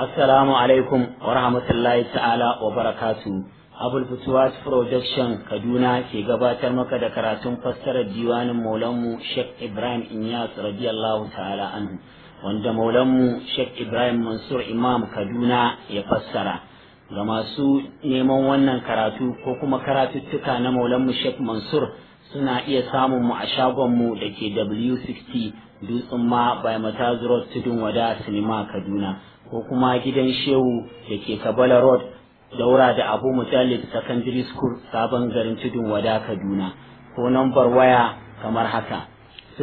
Assalamu alaikum wa rahmatullahi ta'ala wa barakatu. Abul Futuwat Production Kaduna ke gabatar maka da karatun fassarar diwanin Maulanmu Sheikh Ibrahim Inyas radiyallahu ta'ala anhu, wanda Maulanmu Sheikh Ibrahim Mansur Imam Kaduna ya fassara. Ga masu neman wannan karatu ko kuma karatuttuka na Maulanmu Sheikh Mansur suna iya samun mu a shagonmu da ke W60 Dutsen Ma by Mataz Road Tudun Wada Sinima Kaduna, ko kuma gidan Shehu da ke Kabala Road daura da Abu Mutallib Secondary School Sabon Garin Tudun Wada Kaduna, ko nambar waya kamar haka: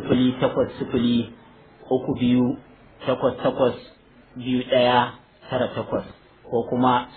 08032882198 ko kuma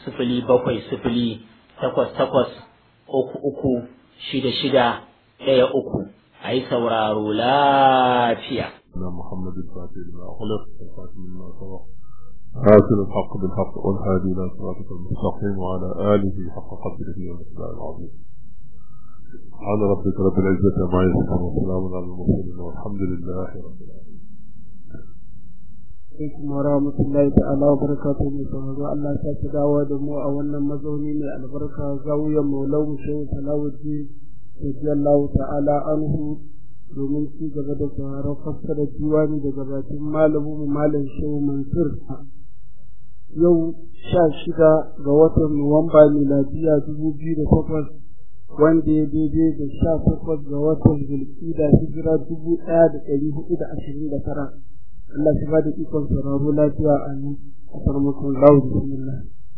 07088336613. a yi sauraro lafiya. محمد الفاتح لما خلق الفاتح لما سبق آتنا الحق بالحق والهادي إلى صراطك المستقيم وعلى آله حق قدره ومقداره العظيم. سبحان ربك رب العزة عما يصفون وسلام على المرسلين والحمد لله رب العالمين. alaikum wa rahmatullahi ta'ala wa barakatuhu. Mai sauraro, Allah ta ci dawo da mu a wannan mazauni mai albarka, zawiyar Maulana Shehu Talawuddin radiyallahu ta'ala anhu, domin ci gaba da sauraron fassara diwani daga bakin malamin Malam Shehu Mansur. Yau 16 ga watan Nuwamba miladiya 2008, wanda ya daidai da 18 ga watan Zulqa'da hijira 1429. Allah shi ba da ikon sauraro lafiya a nan a farmakon lauri. Bismillah.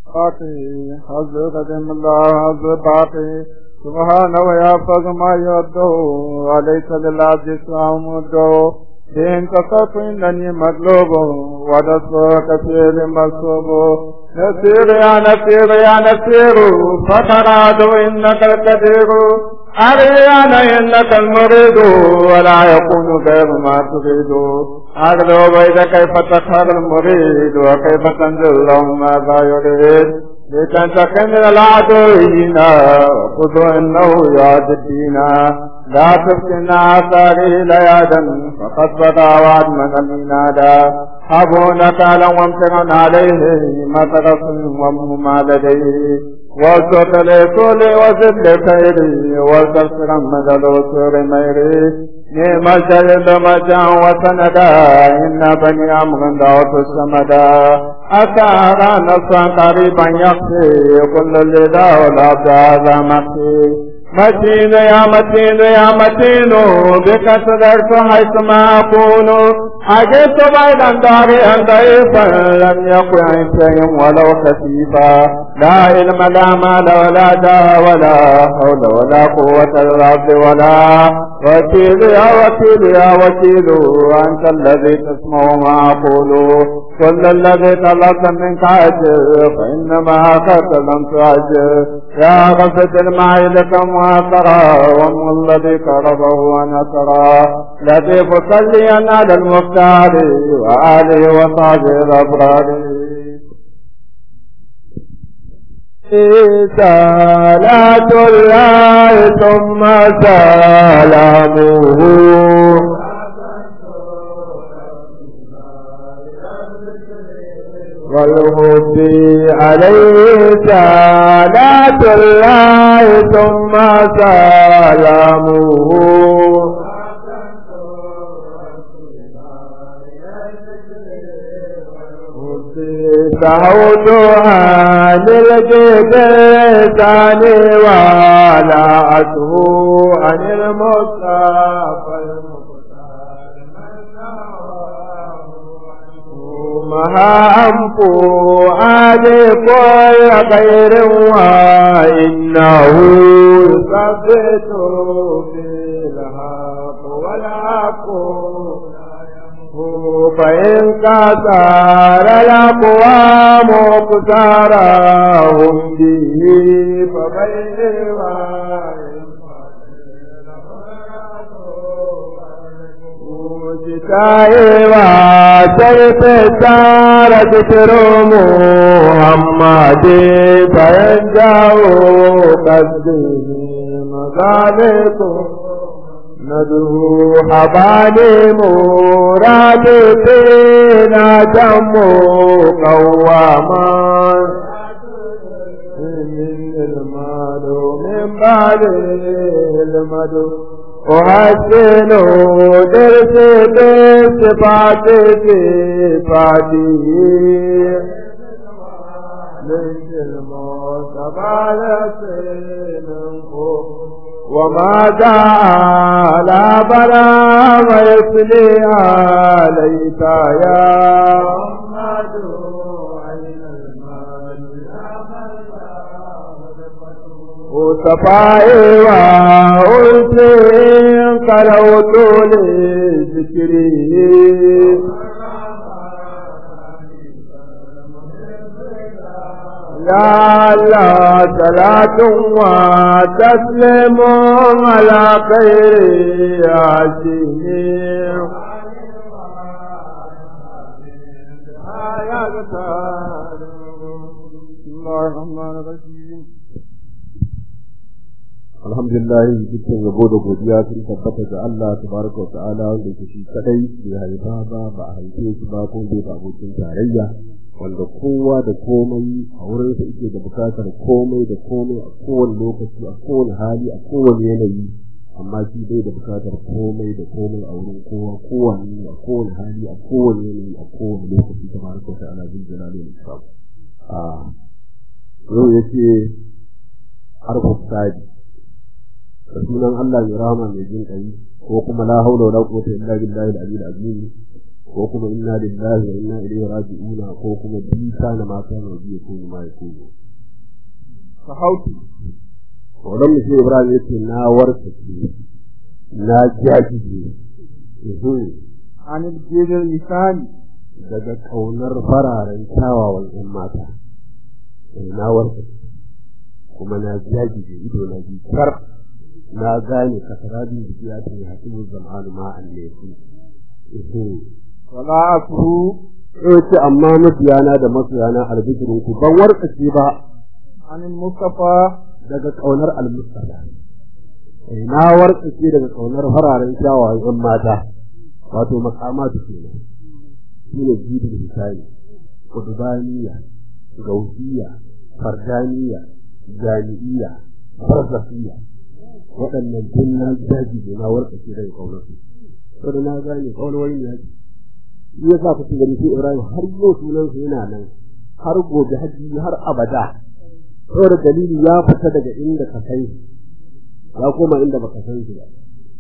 حضرت الله حضرت سبحانه ويحفظ ما يده وليس للعبد سامده دين تصف إنني مطلوب ودسو كثير مصوب نسير يا نسير يا نسير فتراد إنك الكثير أريانا إنك المريد ولا يكون غير ما تريد أغلو بيد كيف تخر المريد وكيف تنزل لهم ماذا يريد لكن تكمل العدوين خذوا إنه يعد الدين لا تفتنا آثاره ليادا فقد بدا وعد من المنادى حبونك لو امتغن عليه ما تغصن ومهما لديه وزد لكل وزد لخيري وزد سرمد الوسور ميري نعم الجلد مجا وسندا إن بني أمغن دعوت السمدا أكارا نصا قريبا يخفي كل اللي والعبد هذا مخفي متين يا متين يا متين بك صدرت حيثما أكون حجبت بعيدا داريا ضعيفا لم يكن شيء ولو خفيفا لا علم لا مال ولا داء ولا حول ولا قوة العبد ولا وكيل يا وكيل يا وكيل أنت الذي تسمع ما أقول كل الذي طلبت منك عجل فإنما أخذت لم تعجل يا غفة المعيد كم وأسرى وم الذي قربه ونسرى لطيف صليا على المختار وآله وصحبه الأبرار. صلاة الله ثم سلامه والهدي عليه صلاة الله ثم سلامه سعودها للجبال ولعته عن المصطفى مها أنفو عادي كل خير وإنه يثبت في الحق والحق فإن كثر الأقوام كثرهم به فبين وجتائوا سيف الدار ذكر محمد فينجو قصده مغالبه ندعو حبالي مرادتنا جمو قواما من المال من بعد المدو أحسن درس صفات صفاته من الموت بالك وما جاء لا بلا ويسلي عليك يا محمد عين المال وصفائي وأنسين قلوت لذكري يا الله صلاة وتسليم على خير ياسين alhamdulillah dukkan yabo da godiya sun tabbata ga Allah tabaraka wa ta'ala wanda yake shi kadai bai haifa ba a haife shi ba ko bai ba abokin tarayya wanda kowa da komai a wurin sa yake da bukatar komai da komai a kowane lokaci a kowane hali a kowane yanayi amma shi bai da bukatar komai da komai a wurin kowa kowane a kowane hali a kowane yanayi a kowane lokaci tabaraka wa ta'ala bin jalali wal ikram yau yake harfu sadi da sunan Allah mai rahama mai jin kai ko kuma la haula wala quwwata illa billahi al-aliyyil azim ko kuma inna lillahi wa inna ilaihi raji'un ko kuma bisa na mata ne biye ko ma yake ka hauti wannan mutum Ibrahim yake na warke na jaji anil jidal lisani daga kaunar fararen kyawawan ɗan mata na warke kuma na jaji ido na ji kar na gane kasarabin jiki ya ce hakimin zamanu ma'an ne wala aku ce amma mafiyana da mafiyana albijirin ku ban warkace ba anil mustafa daga kaunar al-mustafa na warkace daga kaunar fararen kyawawan yan mata wato makamatu kenan shine jidul hisani qudbaniya gausiya fardaniya jami'iyya farsafiya waɗannan tun na daji da na warkace daga kaunarsu saboda na gane kaunawar ne yake shi yasa ku gani sai Ibrahim har yau sunansa yana nan har gobe haji har abada saboda dalili ya fita daga inda ka kai ya koma inda baka san shi ba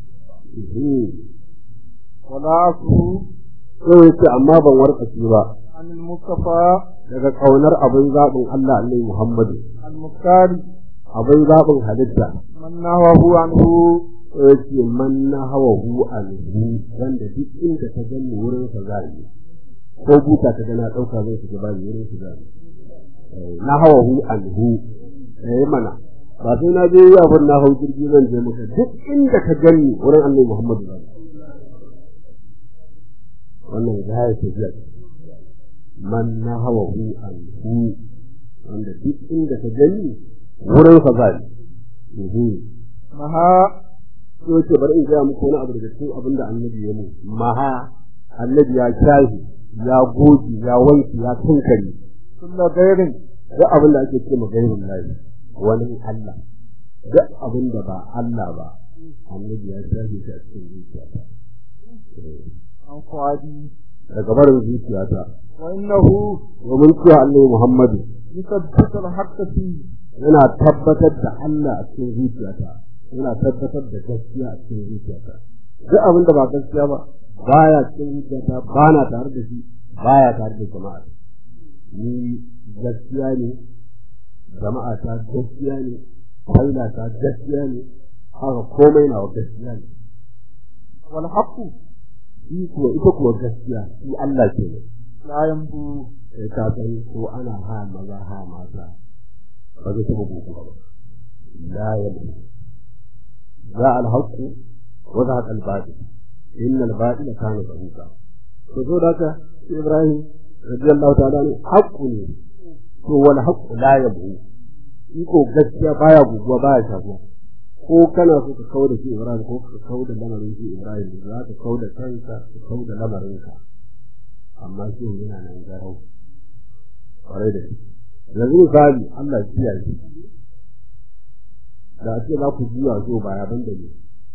wala aku sai amma ban warkace ba anil mustafa daga kaunar abin zabin Allah Annabi Muhammadu al-muktari abin zabin halitta man nahahu anhu yake man nahahu anhu wanda duk inda ka gani wurin sa zai ko buta ka ga na dauka zai shiga ba wurin sa zai nahahu anhu mana ba sai na je abin nahawu jirgi zan je maka duk inda ka gani wurin Annabi Muhammadu zai wannan zai tafiya man nahawu anhu wanda duk inda ka gani wurin sa zai maha so ce bari in ga muku wani abu daga cikin abin da annabi ya mu maha annabi ya shahi ya goji ya wanki ya tunkari kullu gairin duk abin da ake ce magairin lahi wani Allah duk abin da ba Allah ba annabi ya shahi shi a cikin zuciyata an kwadi daga barin zuciyata wa innahu domin cewa annabi Muhammadu yusabbitu al-haqqa fi yana tabbatar da Allah a cikin zuciyata yana tabbatar da gaskiya a cikin zuciyata duk abin da ba gaskiya ba baya cikin zuciyata ba na tare da shi baya tare da jama'a ni gaskiya ne jama'a ta gaskiya ne faila ta gaskiya ne haka komai na gaskiya ne wal haqqu shi kuwa ita kuwa gaskiya shi Allah ke ne la yambu sai ka san ko ana ha maza ha mata ba zai taɓa buku ba la yambu za al-haqqu wa za al-batil inna al-batila kana zahuqa to so da ka Ibrahim radiyallahu ta'ala ne haqqu ne to wal haqqu la yambu iko gaskiya baya guguwa baya shafuwa ko kana so ka kauda shi Ibrahim ko ka kauda lamarin shi Ibrahim za ka kauda kanka ka kauda lamarinka amma shi yana nan garau kwarai da shi yanzu misali Allah ya kiyaye shi da ake za ku jiwa zo baya ban da ne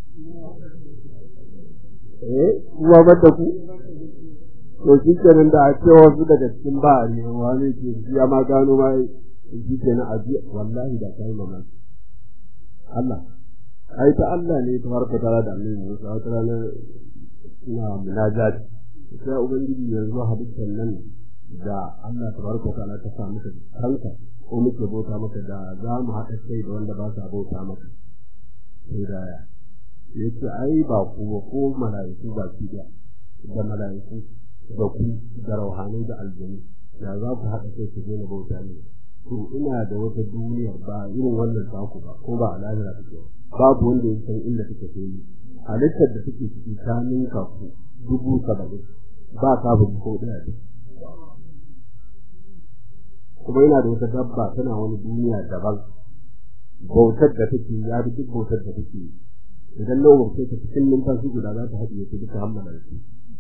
kuwa banda ku to shi kenan da a ce wasu daga cikin ba ne wani ke ya ma gano ma shi kenan a ji wallahi da kai mamaki Allah ai ta Allah ne ta harka tara da annabi Musa wata rana ina munajat sai ubangiji yanzu hadisin nan da Allah tabaraka ta'ala ta sa muka kanka ko muke bauta maka da za mu haɗa kai da wanda ba sa bauta maka sai da yace ai ba ku ko malaiku ba ki da malaiku da ku da rauhanai da aljanu da za ku haɗa kai ku daina bauta ne to ina da wata duniya ba irin wannan taku ba ko ba al'adar take babu wanda ya san inda take yi halittar da take ciki ta ninka ku 70,000 ba ka bu ko daya kuma yana da wata dabba tana wani duniya daban bautar da take ya bi duk bautar da take idan lawan sai ta cikin numfashi guda za ta haɗiye ta duka hammala da shi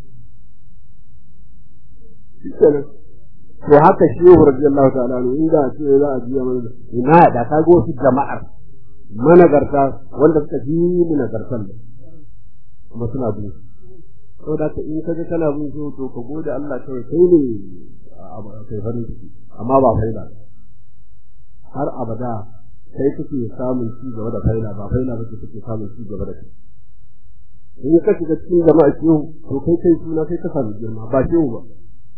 to haka shehu radiyallahu ta'ala anhu inda ce za a biya mana ina da ka go su jama'ar managarta wanda suka fi managartan kuma suna bin to da ka in kaje kana bin su to ka gode Allah kai ne abu kai farin ciki amma ba faida har abada kai kake samun ci gaba da faida ba faida ba kake samun ci gaba da kai in ka shiga cikin jama'a shehu to kai suna kai ka samu girma ba shehu ba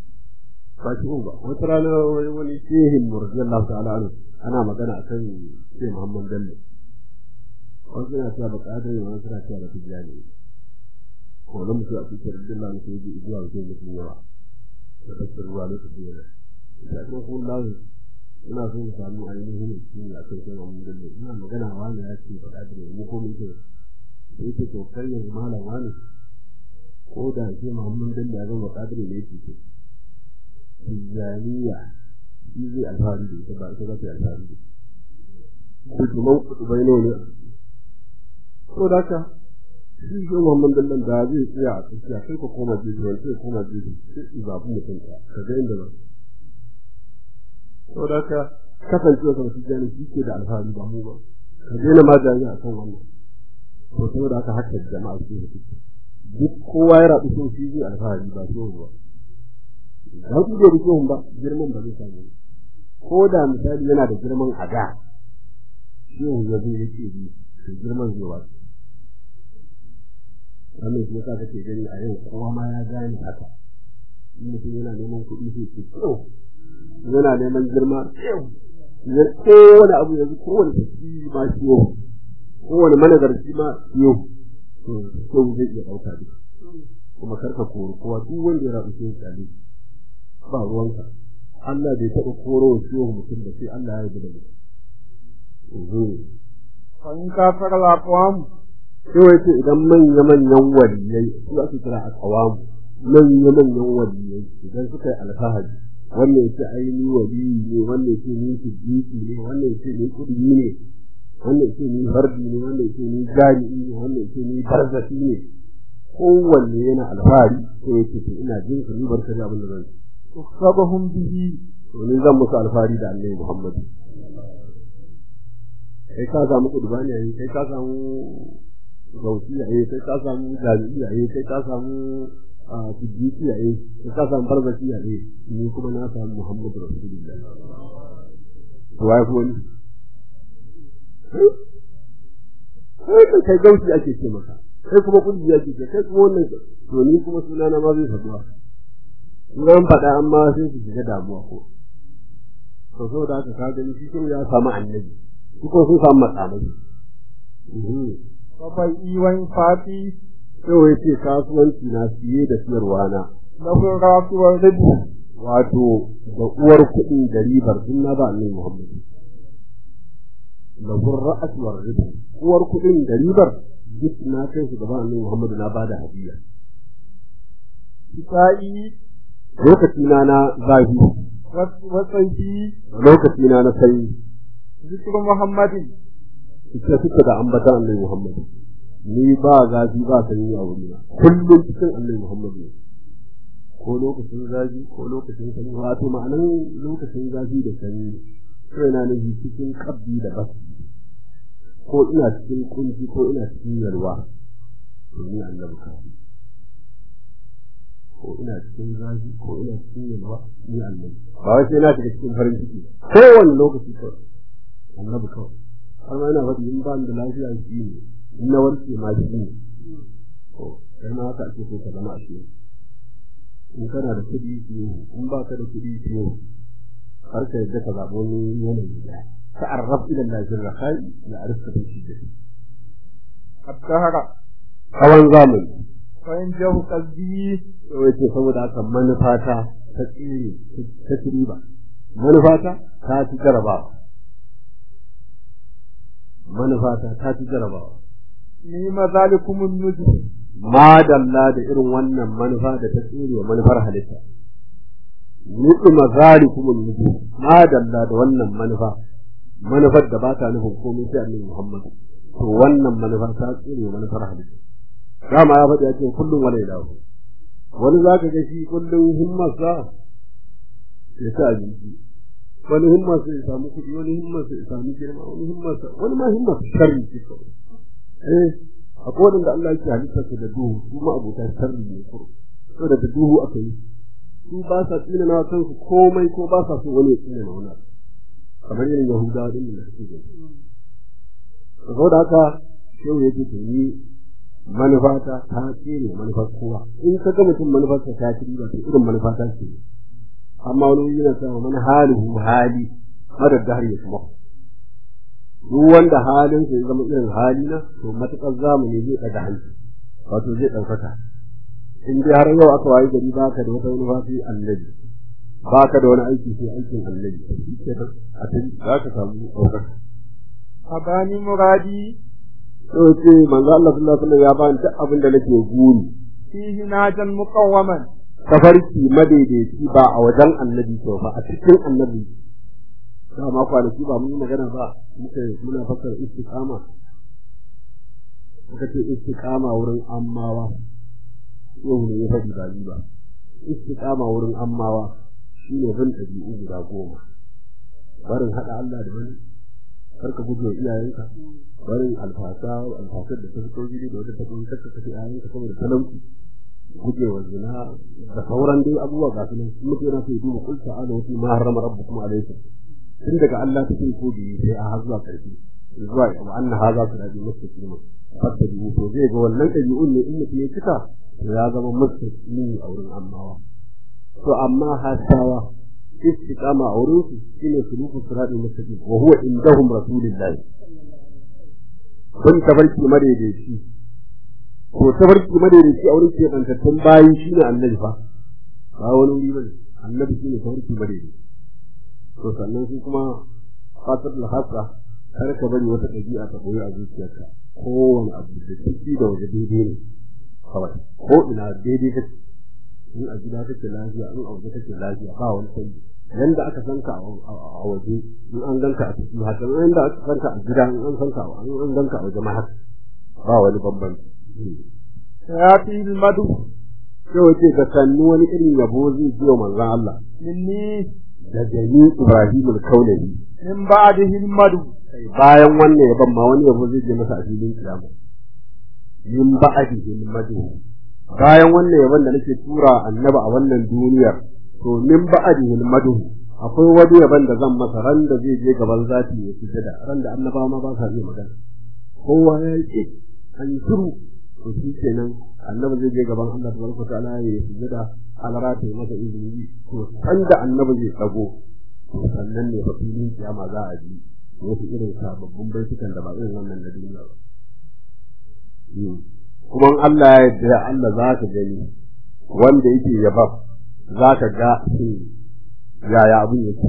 wata rana wani shehin murjallahu ta'ala anhu ana magana akan Sheikh Muhammad Bello wasu na cewa bukatar yin wasu na cewa da tijjani ko da mutu a cikin radiyallahu anhu sai ji zuwa wajen mutum yawa da kasar ruwa lokacin yana da kuma kun lawo ina so mu samu ainihin shi a kan Sheikh Muhammad Bello ina magana wani ya ce bukatar yin mu ko mun ce yake to kai yanzu malam wani ko da Sheikh Muhammad Bello ya zama bukatar ne yake tijaniya shi zai alfahari da ita ba ita za ta yi alfahari da ita kuma kutubai ne ko da ka shi shi Muhammad Bello da zai tsaya a tsakiya sai ka koma jeji wani sai koma jeji sai zaɓi mutum ka ga inda ba ko da ka kasancewa kan tijani shi ke da alfahari ba mu ba ka daina ma jami'a a kan wannan to saboda haka haka jama'a su ne duk kowa ya rabu sun shi zai alfahari ba so ba ba ku da rikon ba girman ba zai samu ko da misali yana da girman a da yau ya zai yake bi da girman zuwa wannan shi yasa kake gani a yau kowa ma ya gane haka mutum yana neman kuɗi sai ce yana neman girma kowane abu yanzu kowane tafi ma ciwo kowane managarci ma ciwo to zai iya ɗauka duka kuma karka koro kowa duk wanda ya rabu sai ya ba ruwanka Allah bai taɓa koro wa ciwo mutum da sai Allah ya yarda da mutum kan ka fara lafiyam sai wai ce idan manya-manyan waliyai su ake kira a kawamu manya-manyan waliyai idan suka yi alfahari wannan yace aini waliyi ne wannan yace ni siddiqi ne wannan yace ni kudi ne wannan yace ni fardi ne wannan yace ni jami'i ne wannan yace ni barzati ne kowanne yana alfahari sai yace to ina jin ka ni barka da abin da zan sabahum bihi to ni zan musu alfahari da Annabi Muhammad kai ka samu kudubani yayi kai ka samu gauti yayi kai ka samu jami'i yayi kai ka samu siddiqi yayi kai ka samu barzati yayi ni kuma na samu Muhammad Rasulullah to wai ko ni kai gauti ake ce maka kai kuma kudi ake ce kai kuma wannan to ni kuma sunana ma zai faduwa nan faɗa amma sai su shiga damuwa ko to saboda haka ka gani shi kuma ya samu annabi shi ko sun samu matsamai babai iwan fati sai wai ce kasuwanci na siye da siyarwa na lahu rasuwar ribu wato da uwar kuɗi da ribar sun na ba annabi Muhammad lahu ra'suwar ribu uwar kuɗin da ribar duk na kai su gaba annabi Muhammad na bada hadiya sai lokaci na zafi wasanki lokaci na sai zikru Muhammadin ita suka da ambatan Annabi Muhammad ni ba zafi ba sanyi a wurina kullum cikin Annabi Muhammad ne ko lokacin zafi ko lokacin sanyi wato ma'anan lokacin zafi da sanyi sai na nufi cikin kabbi da bas ko ina cikin kunci ko ina cikin yalwa to ni Annabi ka ko ina cikin zafi ko ina cikin yalwa ni Annabi ba wai sai na shiga cikin farin ciki kowane lokaci ko Annabi kawai amma ina faɗi in ba da lafiya shi ne in na warke ma shi ne to sai ma haka ake so ka zama a shi in kana da kuɗi shi in ba ka da kuɗi shi har ka yadda ka zaɓo ni yanayi da ta'arraf ila Allah jalla khai la arifka bi shi abdahara kawan zamani fa in jahu qalbi to yace saboda haka manufata ta tsiri ta riba manufata ta ci jarabawa manufata ta ci jarabawa ni mazalikumun nuju ma dalla da irin wannan manufa da ta tsiri wa manufar halitta ni mazalikumun nuju ma dalla da wannan manufar da ba ta nufin komai sai Annabi Muhammad to wannan manufa ta tsiri wa manufar halitta dama ya faɗi ake kullum wani dawo wani zaka ga shi kullum himmarsa ya ta abinci wani himmarsa ya samu kuɗi wani himmarsa ya samu girma wani ma himmarsa sharri ce akwai wadanda Allah yake halitta su da duhu su ma abota sharri ne ko so da duhu aka yi su ba sa tsina na kansu komai ko ba sa so wani ya tsina na wani kamar irin Yahudawa din da suke gani saboda haka sai yake to ni manufata ta tsere manufar kowa in ka ga mutum manufarsa ta tsere ba irin manufata ce amma wani yana cewa man halihu hali madad da har ya kuma duk wanda halin sa ya zama irin halina to matakar zamani zai daga hanci wato zai daukaka in dai har yau aka wayi gari baka da wata manufa Annabi baka da wani aiki sai aikin Annabi a cikin zaka samu daukaka abani muradi to ce manzo Allah sallallahu alaihi wasallam ya bani duk abin da nake guri fihi najan muqawwaman tafarki madaidaici ba a wajen Annabi to ba a cikin Annabi dama kwanaki ba mun magana ba muna fassara istiqama muka ce istiqama wurin ammawa yau ne ya faɗi ba istiqama wurin ammawa shine bin ɗabi'u guda 10 barin haɗa Allah da wani karka guje iyayenka barin alfasar da ta fito gidi da wata tafi karka kace iyayenka saboda talauci guje wa zina da sauran dai abubuwa ga su ne mutum yana so ya duba kul ta'ala wa ma harrama rabbukum alaykum tun daga Allah ta ko bi sai a har zuwa karfi zuwa wa anna hadha sirati mustaqim fattabi to zai ga wannan ɗabi'un ne in mutum ya cika to ya zama mustaqim a wurin ammawa to amma hasawa istiqama a wurin su shine suluku sirati mustaqim wa huwa indahum rasulullah kun tabarki madaidaici ko tabarki madaidaici a wurin kebantattun bayi shine Annabi fa ba wani wuri bane Annabi shine tabarki madaidaici to sannan su kuma fatul hasra kar ka bari wata dabi'a ta koyi a zuciyarka kowane abu da ciki da waje daidai ne kawai ko ina daidai kake in a gida kake lafiya in a waje kake lafiya ba wani canji yanda aka sanka a waje in an ganka a ciki haka yanda aka sanka a gida in an sanka an ganka a waje ma haka ba wani bambanci ya fi madu sai wace ka sannu wani irin yabo zai biyo manzon Allah minni da jami Ibrahim al-Kaulahi min ba'dihi al-madu bayan wannan yabon ma wani yabo zai je masa a filin kiyama min ba'dihi al-madu bayan wannan yabon da nake tura Annabi a wannan duniyar to min ba'dihi al-madu akwai wani yabon da zan masa ran da zai je gaban zati ya sujada ran da annabawa ma ba sa iya magana kowa ya yi an shiru to shi kenan Annabi zai je gaban Allah tabaraka ta'ala ya sujada alarata ya masa izini to sanda Annabi zai tsago to sannan ne fa filin kiyama za a ji wasu irin sababbin baitukan da ba irin wannan na duniya ba kuma Allah ya yarda Allah za ka gani wanda yake yaba za ka ga yaya abin yake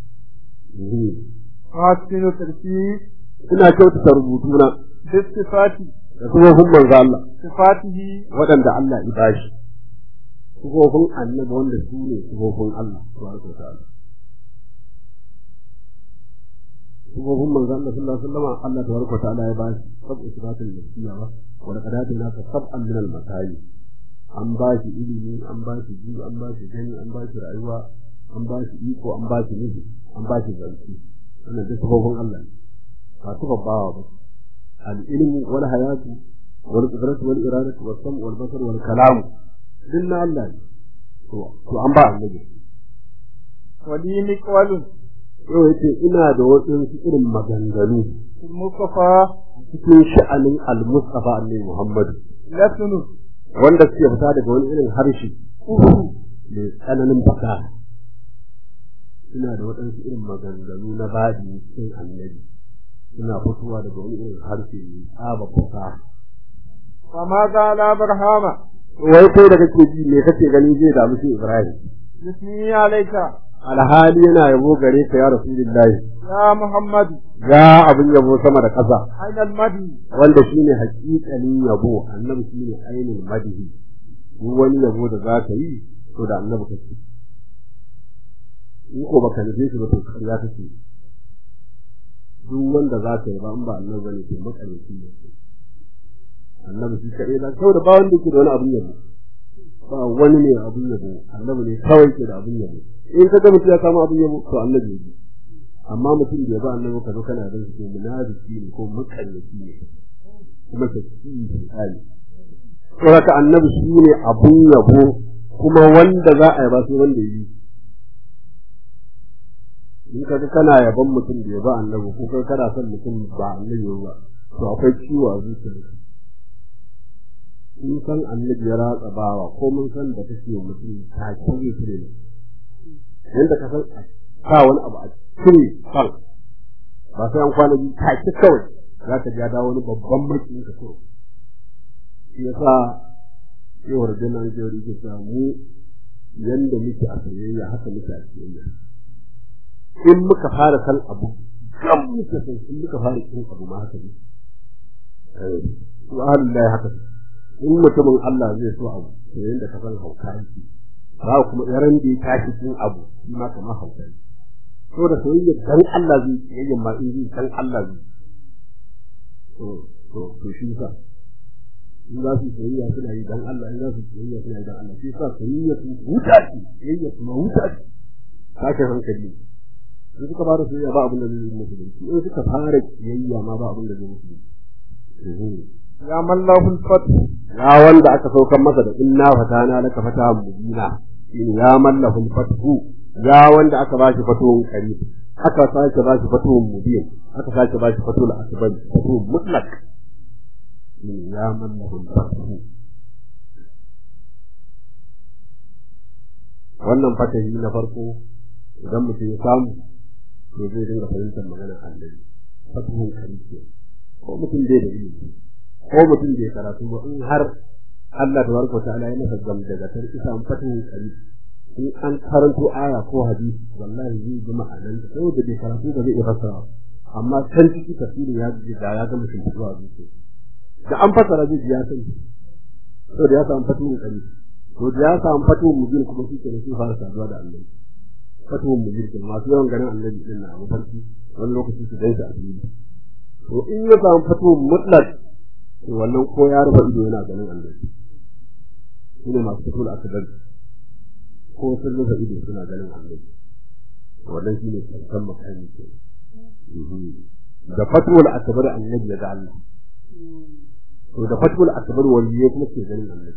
hasinu tarki ina kyautata rubutuna sifati da sifofin manzo Allah sifatihi waɗanda Allah ya bashi sifofin Annabi wanda su ne sifofin Allah subhanahu wa ta'ala sifofin manzo Allah sallallahu alaihi wasallam Allah tabaraka ta'ala ya ba shi sabu sifatul nafsiyya ba wa laqad atina sab'an min al-masali an ba shi ilimi an ba shi ji an ba shi gani an ba shi rayuwa an ba shi iko an ba shi miji an ba shi zanci wannan duk sifofin Allah ne ba su babbawa ba al-ilmu wal hayatu wal qudratu wal iradatu was sam' wal basar wal kalam dinna Allah ne to an ba annabi wali miqwalun yau yace ina da wasu irin maganganu mustafa cikin sha'anin al-mustafa annabi Muhammad latunu wanda suke fita daga wani irin harshe mai tsananin fasaha ina da waɗansu irin maganganu na baɗi cikin annabi suna fitowa daga wani irin harshe mai tsaba fasaha fama zala barhama wai kai da kake ji me kake gani zai damu shi Ibrahim bismi alayka alhali yana yabo gare ka ya rasulullahi ya Muhammad ya abin yabo sama da ƙasa ainal madi wanda shine haƙiƙanin yabo annabi shine ainul madi duk wani yabo da za ka yi to da annabi kake in ko baka nufe shi ba to kariya kake duk wanda za ka yi ba in ba annabi bane to makarici ne annabi shi kare da saboda ba wanda yake da wani abin yabo ba wani ne abin yabo annabi ne kawai ke da abin yabo in ka ga mutum ya kama abin yabo to annabi ne amma mutum da ya ba annabi ka zo kana da shi munafiki ne ko makanyaci ne kuma ka ci hali to haka annabi shi ne abun yabo kuma wanda za a yi ba sai wanda yi in ka ga kana yaban mutum da ya ba annabi ko kai kana son mutum ba annabi ba to akwai ciwo a zuciyarka in san annabi ya ratsa bawa ko mun san da kake mutum ta kire kire ne yanda ka san ka wani abu a kire san ba sai an kwana biyu ta ki kawai za ka ja dawo wani babban maki ka so shi yasa yau rajina jori ke samu yanda muke a sayayya haka muke a sayayya in muka fara san abu kan muke san in muka fara kin abu ma haka ne subhanallahi haka in mutumin Allah zai so abu to yanda ka san hauka yake ba kuma yaran da ya tashi cikin abu shi ma kamar hauka yake to da soyayya dan Allah zai yi ma in zai san Allah zai to shi sa in za su soyayya suna yi dan Allah in za su soyayya suna yi dan Allah shi sa soyayya su huta ce soyayya kuma huta ce sake hankali in suka fara soyayya ba abin da zai yi musu in suka fara soyayya ma ba abin da zai musu ya mallahul fath ya wanda aka saukar masa da inna fatana laka fatahan mubina ya mallahul fath ya wanda aka bashi fatuhun qarib aka sake bashi fatuhun mubin aka sake bashi fatuhul akbar fatuhun mutlaq ya mallahul fath wannan fatahi na farko idan mutum ya samu to zai dinga fahimtar maganar Allah fatuhun qarib ko mutum dai da ilimi ko mutum da ya karatu ba in har Allah tabaraka ta'ala ya masa gam daga tar isa an fatin kari in an karanto aya ko hadisi wallahi zai ji ma'anan da saboda bai karatu ba zai iya fassara amma san ciki tafsiri ya ji da ya ga mutum zuwa zuciya da an fassara zai ji ya san to da ya samu fatin kari to da ya samu fatin mujin kuma shi ke da shi fara saduwa da Allah fatin mujin masu yawan ganin Allah din na mafarki wani lokaci su daisa a fili to in ya samu fatin mutlaq to wannan ko ya rufe ido yana ganin Allah shine masu fitul akbar ko sun rufe ido suna ganin Allah wannan shine kan makami ke da fatul akbar annabi da Allah to da fatul akbar waliye kuma ke ganin Allah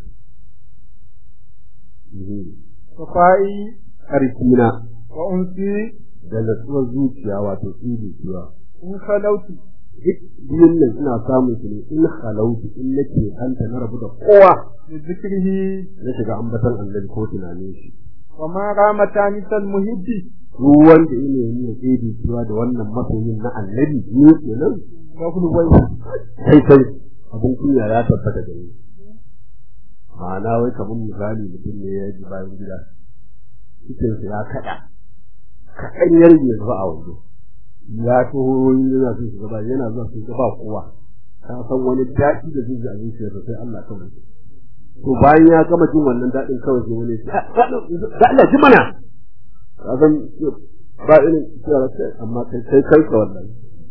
safai arkina wa unsi da nasuwar zuciya wato tsiri cewa in khalauti duk biyun nan ina samun su ne in halautu in nake hanta na rabu da kowa da zikrihi na shiga ambatan annabi ko tunanin shi wa ma ramata misal muhibbi duk wanda yake yi ne sai cewa da wannan masoyin na annabi ne kenan da kullu wai sai abin kunya ya tabbata da ni ma'ana wai kamar misali mutum ne ya ji bayan gida cikin sa ya kaɗan yarje zuwa a waje ya taho yana son shi gaba yana zuwa sun ba kowa ka san wani daɗi da zai ji a zuciyarsa sai Allah kawai to bayan ya gama jin wannan daɗin kawai sai wani da Allah ji mana ka san ba irin cewa amma kai ka wallahi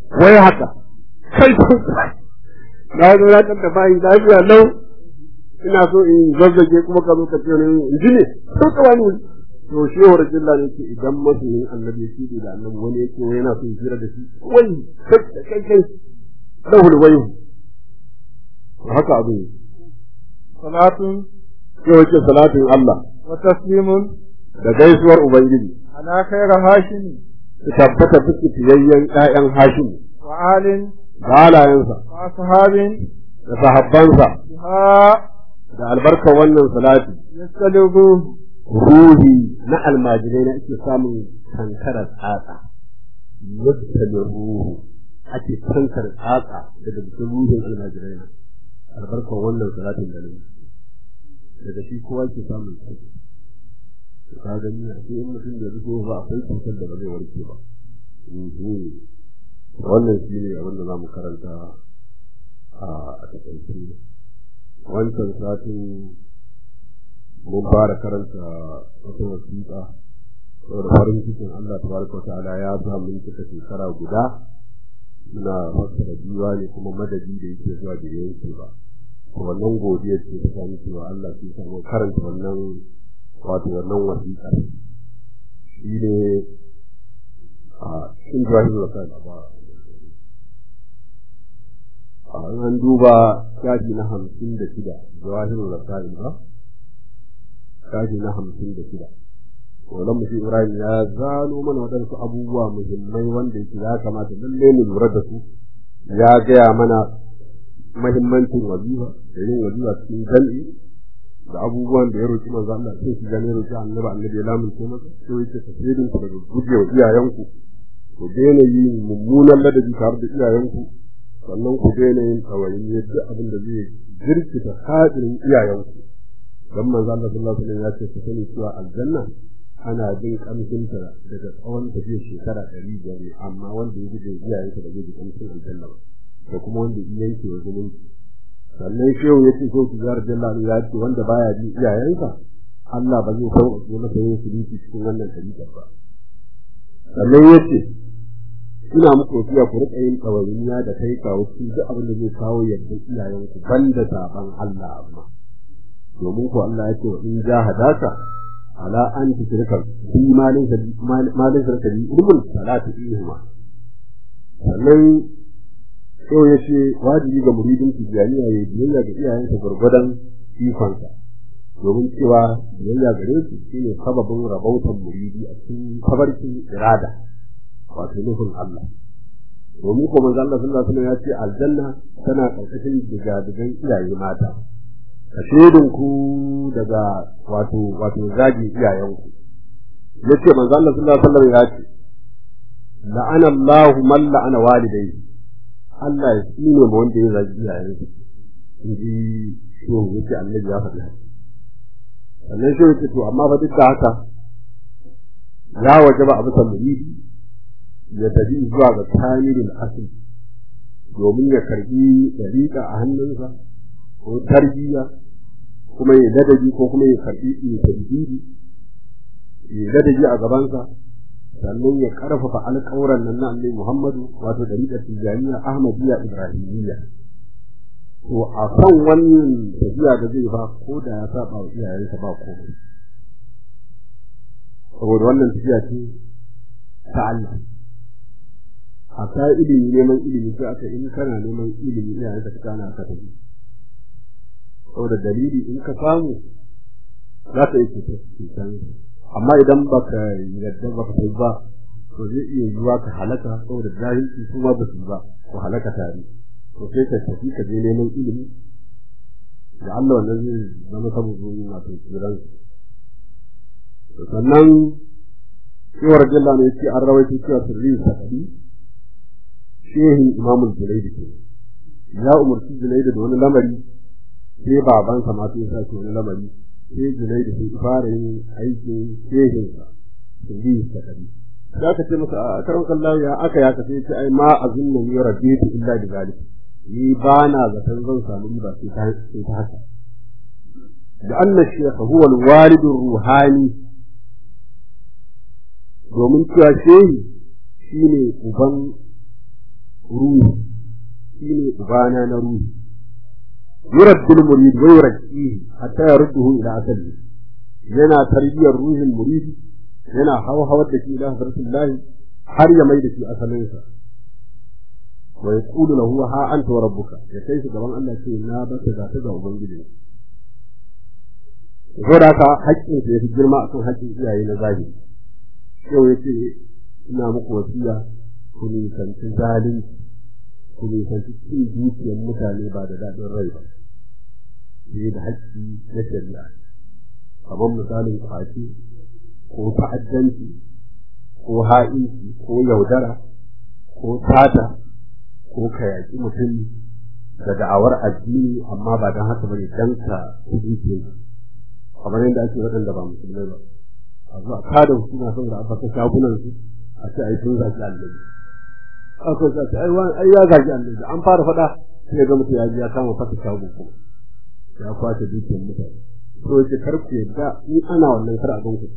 wai haka kai na zo na tanta bayi lafiya lau ina so in zazzage kuma ka zo ka ce ne in ji ne sai ka wani to shi wa rajullah ne ce idan masoyin annabi ya ce da annabi wani yake wai yana so ya jira da shi wai kai lahul wayu haka abu ne salatun sai wace salatin Allah wa taslimun da gaisuwar ubangiji ala khayra hashimi su tabbata duk fiyayyen ƴaƴan hashimi wa alin da halayensa wa ashabin da sahabbansa ha da albarkar wannan salati yasalubu ruhi na almajirai na ake samun kankarar tsatsa yadda ruhu ake kankar tsatsa daga cikin ruhin almajirai na albarkar wannan salatin da nan daga shi kowa ke samun sauki ka gani a cikin mutum da zuwa ba akwai cutar da ba zai warke ba wannan shi ne abin da za mu karanta a takaice wancan satin mun fara karanta wata wasiƙa saboda farin cikin Allah tabaraka wa ta'ala ya sa mun cika shekara guda muna fassara ne kuma madadi da yake zuwa da yanki ba wannan godiya ce ta sami cewa Allah sai samu karanta wannan wato wannan wasiƙa shi ne a cikin jawahirul rasail ba an duba shafi na 56 jawahirul rasail ba shafi na 56 wannan mutum Ibrahim ya zano mana wadansu abubuwa muhimmai wanda yake ya kamata lalle mu lura da su ya gaya mana muhimmancin wazifa da yin wazifa cikin jami'i da abubuwan da ya roki manzo Allah sai shi gane roki annabi ya lamunce masa sai yake tafsirin ku daga gujewa iyayenku ku daina yin mummunan ladabi tare da iyayenku sannan ku daina yin tawayin yadda abin da zai jirkita hadirin iyayenku dan manzo Allah sallallahu alaihi wasallam ya ce ku sani cewa aljanna ana jin kamshin ta daga tsawon tafiyar shekara 100 ne amma wanda ya guje iyayensa da zai ji kamshin aljanna da kuma wanda iyayensa ya zumunci sannan shehu ya ce so ki zar jalla ya ce wanda baya jin iyayensa Allah ba zai sauke masa yin sulhi cikin wannan tariqa ba sannan ya ce ina muku wasiya ku rika yin tawayyiya da kai kawo cikin duk abin da zai kawo yadda iyayenku banda saban Allah amma domin ko Allah ya ce in jahadaka ala an tushrika bi malin shirka bi ilmin salatu ihma sannan so yace wajibi ga muridin tijaniya ya biyayya ga iyayensa gurgudan ikonsa domin cewa biyayya gare su shine sababin rabautan muridi a cikin tabarkin irada wato nufin Allah domin ko manzo Allah sallallahu alaihi wasallam ya ce aljanna tana karkashin digadigan iyaye mata a ku daga wato zagi iyayenku yace manzo Allah sallallahu alaihi wasallam ya ce la'ana Allahu man la'ana walidayhi Allah ya tsine mu wanda ya zagi iyayensa inji shi yace annabi ya faɗi haka sannan shi yace to amma fa duk da haka ya wajaba abu samuri ya tafi zuwa ga kamilul asl domin ya karbi dariqa a hannunsa ko tarbiyya kuma ya ladabi ko kuma ya karbi tarbiyyi ya ladabi a gabansa sannan ya karfafa alƙawuran nan na Annabi Muhammadu wato dariqar Tijaniya Ahmadiyya Ibrahimiyya to a kan wannan tafiya da zai ba ko da ya saba wa iyayensa ba komai saboda wannan tafiya ce ta Allah a ta ilimi neman ilimi sai aka in kana neman ilimi iyayenka ka kana aka tafi saboda dalili in ka samu za ka yi cutar amma idan baka yadda baka sai ba to zai iya yiwa ka halaka saboda jahilci kuma ba su ba ko halaka tare to sai ka tafi ka je neman ilimi da Allah wannan zai zama sabon na tsiran sannan cewar jalla ne yake an rawaito cewa sirri sakadi shehin imamul julaidi ke ya umarci julaidi da wani lamari sai babansa ma sai sa wani lamari sai julaidi sai fara yin aikin shehinsa sirri sakadi za ka ce masa a karon kallahu ya aka ya kace ce ai ma azunnu ya rabbitu illa bi zalika ni ba na zaton zan samu riba sai ta haka da anna shaykh huwa al-walid ar-ruhani domin cewa shehi shine uban ruhi shine ubana na ruhi yuraddul murid wa yurqihi hatta yarudduhu ila asali yana tarbiyar ruhin murid yana hawar da shi ila hadratullahi har ya mai da shi asalinsa wa yaqulu lahu ha anta wa rabbuka ya kai shi gaban Allah ce na baka za ta ga ubangiji saboda ka haƙƙin sa yafi girma akan haƙƙin iyaye na zahiri yau yace ina muku wasiya ku nisanci zalunci ku nisanci cin dukiyar mutane ba da daɗin rai ba sai da haƙƙi na shari'a kamar misalin kwace ko ta'addanci ko ha'inci ko yaudara ko tata ko ka yaƙi mutum da da'awar addini amma ba don haka bane dan ka kuɗi ke kamar yadda ake waɗanda ba musulmai ba a zuwa kada suna son da aka shagunan su a ce ai sun zaki annabi aka ce ai ya zaki annabi an fara faɗa sai ga mutum ya ji ya kama fata shago kuma ya kwace dukiyar mutane to yake karku yadda in ana wannan kar a ganku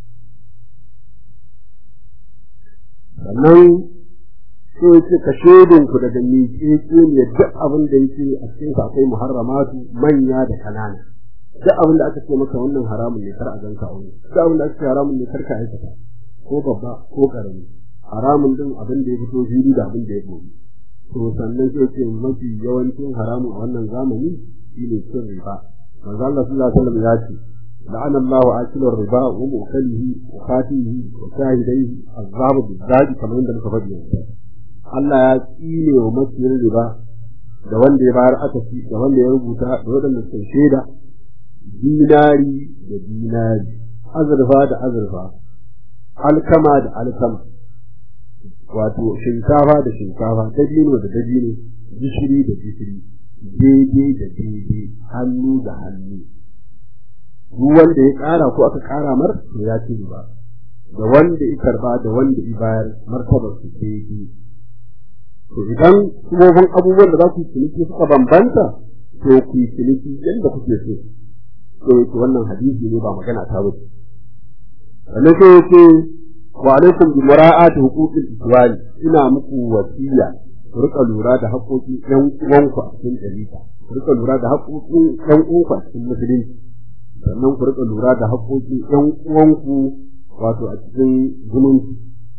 sannan so yake ka shedin ku daga miƙeƙe ne duk abin da yake a cikin sa akwai muharramatu manya da kanana duk abin da aka ce maka wannan haramun ne kar a ganka a wani duk abin da aka ce haramun ne kar ka aikata ko babba ko karami haramun din abin da ya fito fili da abin da ya boye to sannan sai ce mafi yawancin haramun a wannan zamani shine cin riba manzo Allah sallallahu alaihi wasallam ya ce la'ana Allah akilar riba wa mu'kalihi wa khatihi wa shahidaihi azabu bidaji kamar yadda muka faɗi yanzu Allah ya tsine wa maciyin riba da wanda ya bayar akasi da wanda ya rubuta da wadanda suka shaida dinari da dinari azurfa da azurfa alkama da alkama wato shinkafa da shinkafa dabino da dabino gishiri da gishiri daidai da daidai hannu da hannu duk wanda ya ƙara ko aka ƙara mar to ya ci riba da wanda ya karba da wanda ya bayar martabar su daidai to idan kuma abubuwan da za ku ciniki suka bambanta to ku yi ciniki yadda kuke so to wannan hadisi ne ba magana ta ba sannan sai yake wa alaikum bi mura'ati huquqil ikhwani ina muku wasiya ku rika lura da haƙoƙin ƴan uwanku a cikin ɗariƙa ku rika lura da haƙoƙin ƴan uwanku a cikin musulunci sannan ku rika lura da haƙoƙin ƴan uwanku wato a cikin zumunci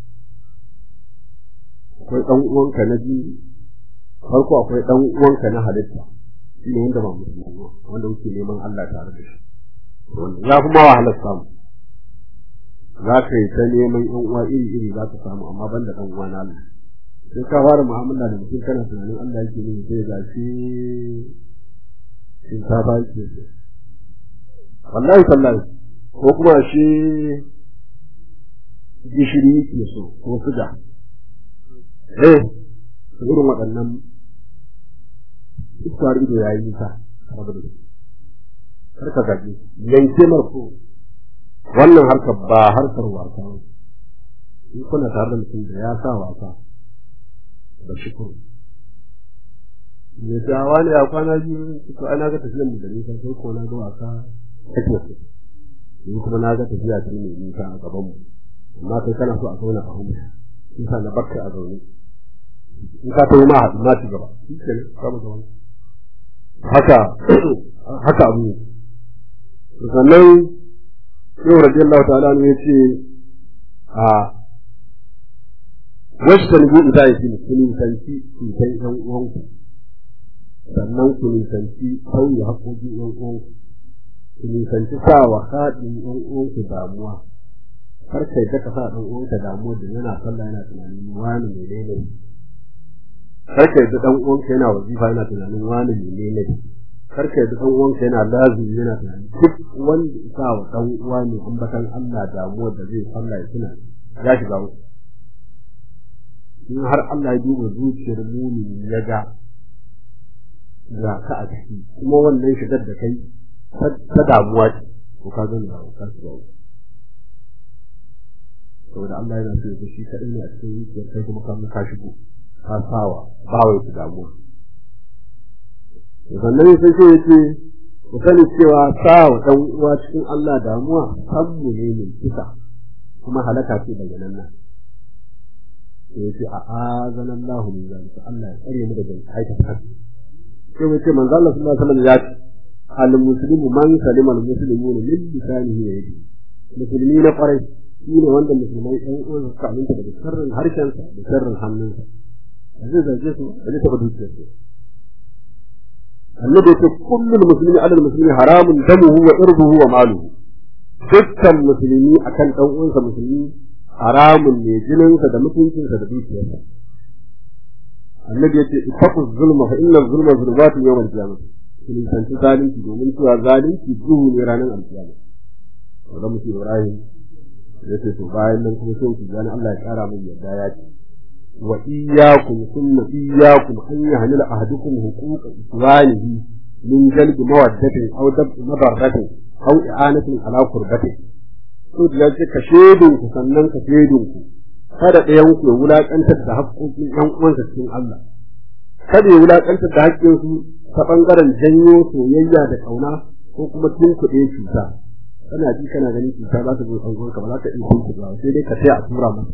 akwai ɗan uwanka na biyu farko akwai ɗan uwanka na halitta shi ne wanda ba musulmi wanda kuke neman Allah tare da shi wanda ya kuma wahalar samu za ka yi ta neman ƴan uwa iri za ka samu amma ban da ɗan uwa na Allah sai ka fara mu'amala da mutum kana tunanin Allah yake ne zai gashi shinkafa yake wallahi sallahi ko kuma shi gishiri yake so ko suga irin waɗannan iskar ido ya yi nisa harka gaji yanke marko wannan harkar ba harkar wasa in kuna tare da mutum da ya sa wasa da shukuru ne ta wani ya kwana biyu to ana ga tafiyar mu da nisa sai ko na ga wasa kake so ni kuma na ga tafiya ta ne nisa a gaban mu amma kai kana so a zauna a hudu in ka na barka a zaune in ka tayi ma haɗu na ci gaba shi ke ne kama da wani haka abu ne sannan yau radiyallahu ta'ala ne ya ce a wasu talibu ita ya ce ku nisanci cutan ƴan uwanku sannan ku nisanci sauyi haƙoƙin ƴan uwanku ku nisanci sa wa haɗin ƴan uwanku damuwa har kai ta kasa ɗan uwanka damuwa da yana sallah yana tunanin wani menene kar kai da ɗan uwanka yana wazifa yana tunanin wani menene kar kai da ɗan uwanka yana lazimi yana tunanin duk wanda sa wa ɗan uwa ne ambatan Allah damuwa da zai sallah ya tuna ya shiga uku in har Allah ya duba zuciyar mumini ya ga ka a ciki kuma wannan shigar da kai ta damuwa ce ko ka gani da ka shiga uku saboda Allah yana so ya shi kaɗai ne a cikin zuciyar kai kuma ka shigo ka sawa ba wai ta damuwa sannan sai ce yake ku sani cewa sawa ɗan uwa cikin Allah damuwa sammu ne mai kisa kuma halaka ce daga nan sai ya ce a azana Allah min zalika Allah ya tsare mu daga aikata haka sai ya ce manzo Allah sallallahu alaihi wasallam ya ce al muslimu man salima al muslimuna min lisanihi wa yadihi musulmi na kwarai shi ne wanda musulmai ɗan uwan suka aminta daga sharrin harshensa da sharrin hannunsa zai zarge su da zai taɓa dukiyarsu annabi ce kullum musulmi alal musulmi haramun damuhu wa irduhu wa maluhu dukkan musulmi akan ɗan uwansa musulmi haramun ne jininsa da mutuncinsa da dukiyarsa annabi ya ce ittaqu zulma fa inna zulma zulmatun yawm al-qiyamah kun tantu zalunci domin cewa zalunci duhu ne ranar al-qiyamah da mutum Ibrahim ya ce to bayan nan kuma sai ku gani Allah ya kara min yadda ya ce wa iyyakum kunna iyyakum an yahmila ahadukum huquqa ikhwanihi min jalbi mawaddatin aw dab madarratin aw i'anatin ala qurbatin to da yake ka shedun ku sannan ka shedun ku kada ɗayan ku ya wulakantar da haƙƙoƙin ɗan uwansa cikin Allah kada ya wulakantar da haƙƙin su ta bangaren janyo soyayya da kauna ko kuma tunkuɗe cuta kana ji kana ganin cuta za ta zo an gonka ba za ka iya tunkuɗe ba sai dai ka sai a tura masa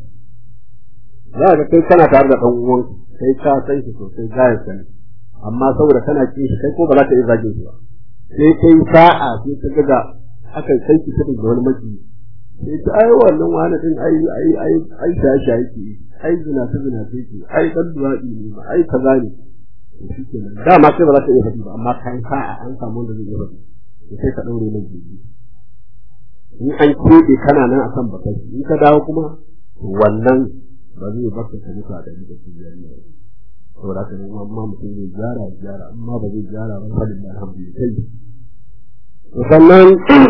za ka kai kana tare da ɗan uwan kai ka san shi sosai gayar sani amma saboda kana kin shi kai ko ba za ka iya zagin shi ba sai kai sa'a sai ka ga aka kai ki da wani maki sai ta ai wannan wani din ai shashi yake ai zina ce ai dan duwadi ne ba ai kaza ne shi kenan dama sai ba za ka iya faɗi ba amma kai sa'a an samu wanda zai iya faɗi sai ka daure mai jiki in an keɓe kana nan akan bakai in ka dawo kuma wannan ba zai baka ka mutu a ɗari da su jami'a saboda haka ne amma mutum zai gyara amma ba zai gyara ba halin da alhamdulillah sannan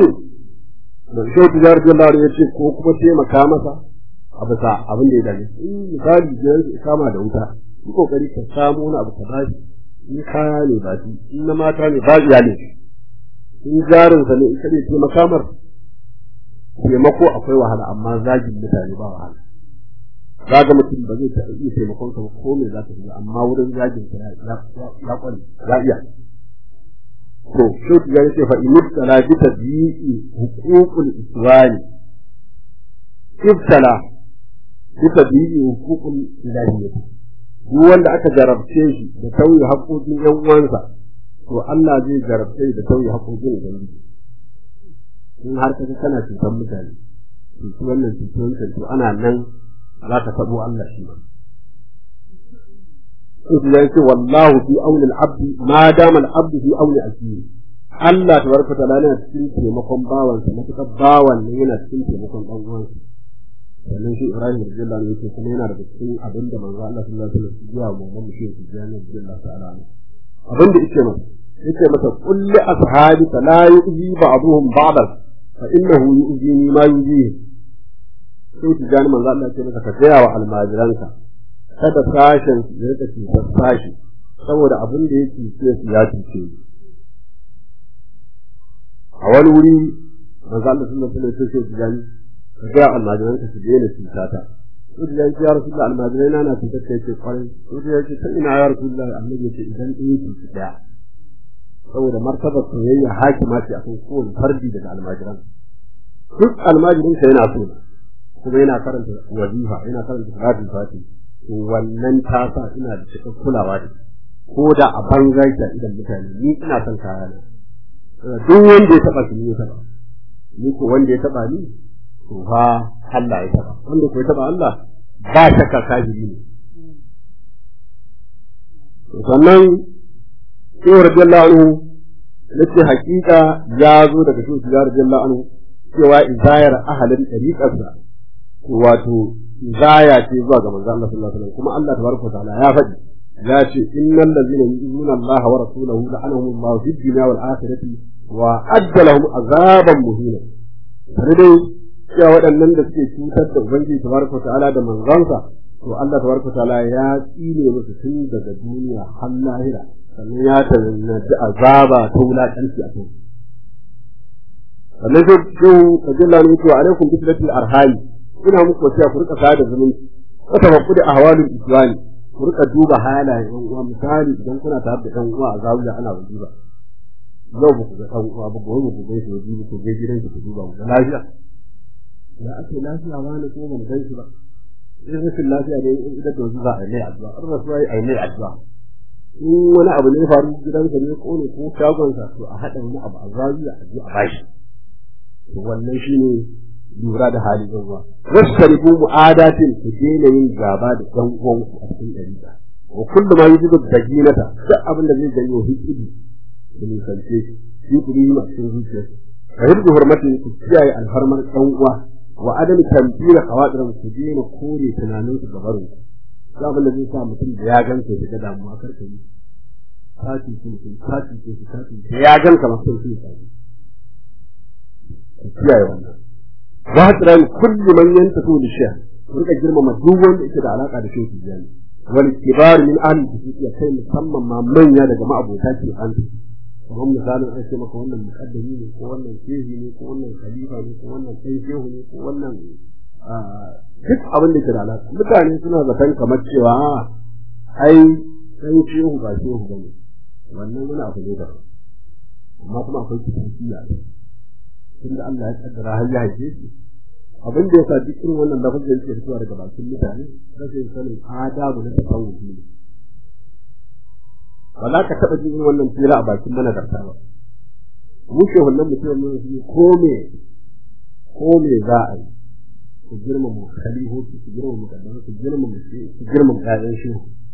da sai tijar da Allah ya ce ko kuma taimaka masa a bisa abin da ya dame misali jiran su kama da wuta yi kokari ka samu wani abu ka bashi in kaya ne ba shi in na mata ne ba iyali in jarinsa ne in kaɗai taimaka mar taimako akwai wahala amma zagin mutane ba wahala zaga mutum ba zai taɓa iya taimakon ka ko me za ka yi amma wurin zagin ka ya kware ya iya to sai ki gani fa ibtala bi tadbi'i huququl iswani ibtala bi tadbi'i huququl ilahiyyah duk wanda aka jarabce shi da tauye haƙoƙin ƴan uwansa to Allah zai jarabce da tauye haƙoƙin ubangiji in har kaga kana cutar mutane to wannan cutar to ana nan za ka tabo Allah shi to ya ce wallahu fi auni al-abd ma dama al-abd fi auni akhi Allah tabaraka ta'ala yana cikin taimakon bawansa matakar bawan ne yana cikin taimakon dan uwansa sannan shi Ibrahim radiyallahu anhu yake kuma yana daga cikin abin da manzo Allah sallallahu alaihi wasallam ya mu mu shi jami'a radiyallahu ta'ala abin da yake masa kulli ashabika la yu'zi ba'dhum ba'dan fa innahu yu'zini ma yu'zihi sai tijani manzo Allah ce maka ka gaya wa almajiranka kada sashen su ya rika cutar sashi saboda abin da yake ce su ya cuce a wani wuri manzo Allah sallallahu alaihi wasallam sai tijani ka gaya almajiranka su daina cutata sai tijani ya rasulullah almajirai na cutar kai ce kwarai sai ya ce ta ina ya rasulullah annabi ce idan ɗaya cuci ɗaya saboda martabar soyayya hakima ce akan kowane fardi daga almajiran duk almajirin sa yana so kuma yana karanta wazifa yana karanta salatul fati to wannan ta sa ina da cikin kulawa da ko da a bangar da idan mutane ni ina son kaya na duk wanda ya taba ni ya taba ni ko wanda ya taba ni to fa Allah ya taba wanda ko ya taba Allah ba shakka kafiri ne sannan sai radiyallahu anhu nace hakika ya zo daga shi radiyallahu anhu cewa izayar ahalin tariqarsa wato zaya ce zuwa ga manzo Allah sallallahu alaihi wasallam kuma Allah tabaraka ta'ala ya faɗi ya ce innal ladzina yu'minuna Allah wa rasulahu la'anahum Allah fid dunya wal akhirati wa adda lahum azaban muhina dai cewa waɗannan da suke cutar da ubangiji tabaraka ta'ala da manzansa to Allah tabaraka ta'ala ya tsine musu tun daga duniya har lahira sannan ya tanadi azaba ta wulakanci a kai sannan sai ku ajalla ne ku alaikum bi silatil arham ina muku wasiya ku rika sada zumunci ka tabakku da ahwalul islami ku rika duba halayen ɗan uwa misali idan kuna tare da ɗan uwa a zawiya ana wajiba yau ba ku ga ɗan uwa ba gobe ku gaishe wajibi ku je gidan ku duba ku lafiya ya ake lafiya wani ko ban gan shi ba in rashin lafiya ne in da dozu za a yi mai addu'a har rasu a yi mai addu'a in wani abu ne faru gidansa ne ko ne ko shagonsa to a haɗa wani abu a zawiya a je a bashi to wannan shine lura da hali zuwa wasaribu mu'adatin ku daina yin gaba da ɗan uwanku a cikin ɗariƙa wa kullu ma yujibu dajinata duk abin da zai janyo hikidi da nisance shi kuri a cikin zuciya fa hirdu hurmatin ku kiyaye alfarmar ɗan uwa wa adam tamfira hawadiran ku daina kore tunanin su gabarin ku duk abin da zai sa mutum da ya ganka ya ga damuwa karka yi sati da ya ganka masu sun ku kiyaye wannan wa hadiran kullu man yantasu li shay rika girmama duk wanda yake da alaka da shi jani wal kibar min ahli ya kai musamman ma manya daga ma'abota ke an kamar misalin an ce maka wannan muqaddami ne ko wannan shehi ne ko wannan khalifa ne ko wannan sai shehu ne ko wannan duk abin da ke da alaka mutane suna zaton kamar cewa ai sai shehu ba shehu bane wannan wani abu ne da amma kuma akwai kifiya tunda Allah ya kaddara har ya haife shi abin da yasa duk irin wannan lafazin yake fitowa daga bakin mutane rashin sanin adabu na tasawufi ne ba za ka taɓa jin wannan fira a bakin managarta ba mu ke wannan mutum ne shi ko me za a yi ku girmama khalifofi ku girmama mukaddama ku girmama shi ku girmama ƴaƴan shi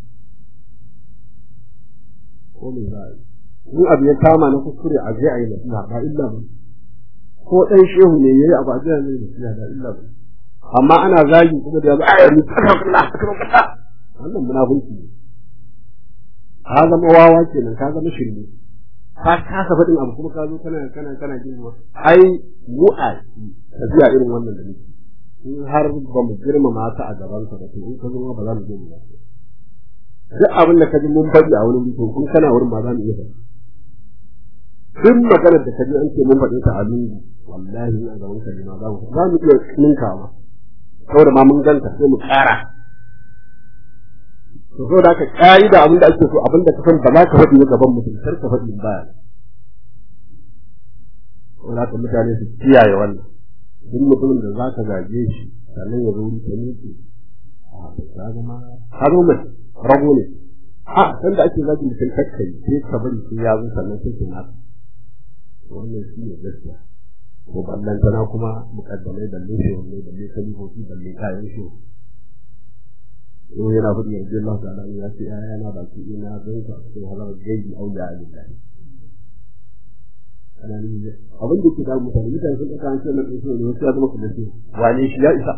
ko me za a yi in abu ya kama na kuskure a je a yi nasiha ba illa ba ko ɗan shehu ne yayi abu a je a yi nasiha ba illa ba amma ana zagi kuma da yanzu ayyar mutakalla wannan munafiki ne ka zama wawa kenan ka zama shirme ka kasa faɗin abu kuma ka zo kana jin ruwa ai mu a tafiya irin wannan da muke in har ba mu girmama ta a gaban ka ba to in ka zo ba za mu je mu ba duk abin da ka ji mun faɗi a wurin mutum kun kana wurin ma za mu iya faɗi duk maganar da ka ji an ce mun faɗi ta a lungu wallahi ina gaban ka ne ma za mu iya ninkawa saboda ma mun ganta sai mu ƙara to so da ka kai da abin da ake so abin da ka san ba za ka faɗi gaban mutum kar ka faɗi baya wala ka mutane su kiyaye wannan duk mutumin da za ka zage shi sannan ya zo ta miki a ta zama har mu rago ne a san da ake zage mutum kakkai sai ka bari sai ya zo sannan sai ka naka wannan shi ne gaskiya ko ballan tana kuma mukaddamai da lushe wannan da ne kalifofi da ne kayan shi yana faɗi yanzu Allah ta'ala ya ce yana baki ina zanka sai halar gaji au ya lillahi abin da ke da mutane sun ɗauka an ce na ɗauke da wasu ya zama kuma ce wane shi ya isa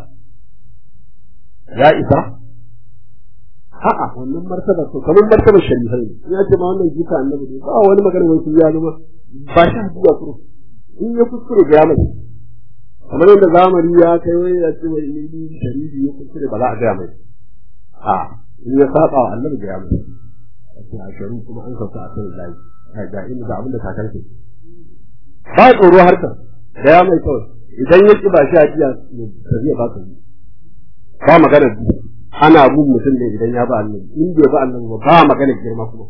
a'a wannan martaba ko kamar martaba sharifai ne ya ce ma wannan jika annabi ne ba wani magana wani ya zama ba shi haɗuwa kuro in ya kuskure ga mai kamar yadda zamani ya kai wai ya ce wai ni sharifi ya kuskure ba za a ga mai in ya saba wa annabi ga mai sai a sharu kuma an sauka a kan layi ga inda ga abin da kakan ke ba tsoro harkar da ya mai kawai idan ya ki ba shi a jiya tafiya ba ka yi ba magana ana bin mutum ne idan ya ba annabi in bai ba annabi ba magana girma kuma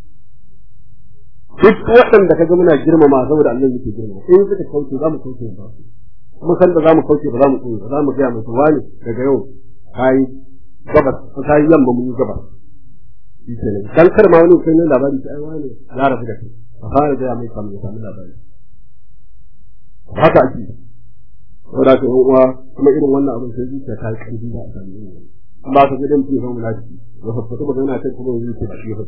duk waɗanda ka ga muna girmama saboda annabi yake girma in suka kauce za mu kauce ba kuma san da za mu kauce ba za mu kauce ba za mu ga musu wani daga yau kai gabas kai yamma mun gabas shi ne dan kar ma wani kai labari sai wani ya rafu da kai a fara ga mai kamar samu labari haka ake saboda ka uwa kuma irin wannan abin sai zuciya ta kai da aka yi amma ka ga dan ci fa mulaki ya fata ba yana kai kuma zuciya ta shi fa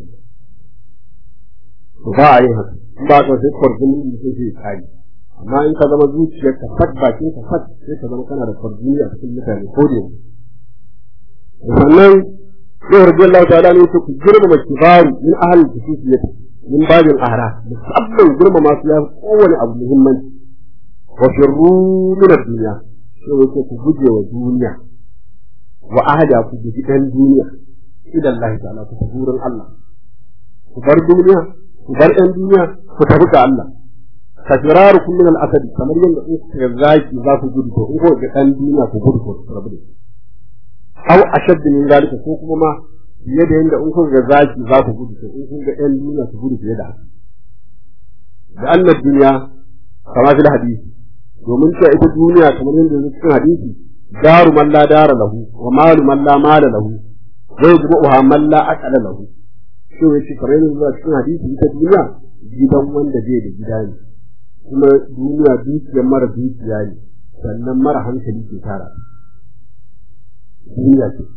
ba a yi haka ba ka sai kwarjini da sai kai amma in ka zama zuciyar ka fat bakin ka fat sai ka zama kana da kwarjini a cikin mutane ko da sannan sai radiyallahu ta'ala ne ku girmama kibaru min ahli tafsiriyat min babin ahra musamman girmama su ya kowane abu muhimmanci wa firru min ad-dunya sai ku guje wa duniya wa ahada ku guji dan duniya idan Allah ta'ala ku gurin Allah ku bar duniya ku bar ɗan duniya ku tafi ga Allah kafirarukum min al-asad kamar yadda in ku zaki za ku gudu to in ku ga ɗan duniya ku gudu ku rabu da aw ashad min zalika ko kuma ma fiye da yadda in ku ga zaki za ku gudu to in ku ga ɗan duniya ku gudu fiye da haka da annad duniya kama fil hadisi domin cewa ita duniya kamar yadda yake cikin hadisi daru man la dara lahu wa malu man la mala lahu wa yajma'uha man la aqala lahu shi yace kamar zuwa cikin hadisi ita duniya gidan wanda bai da gida ne kuma duniya dukiyar mara dukiya ne sannan mara hankali ke tara duniya ce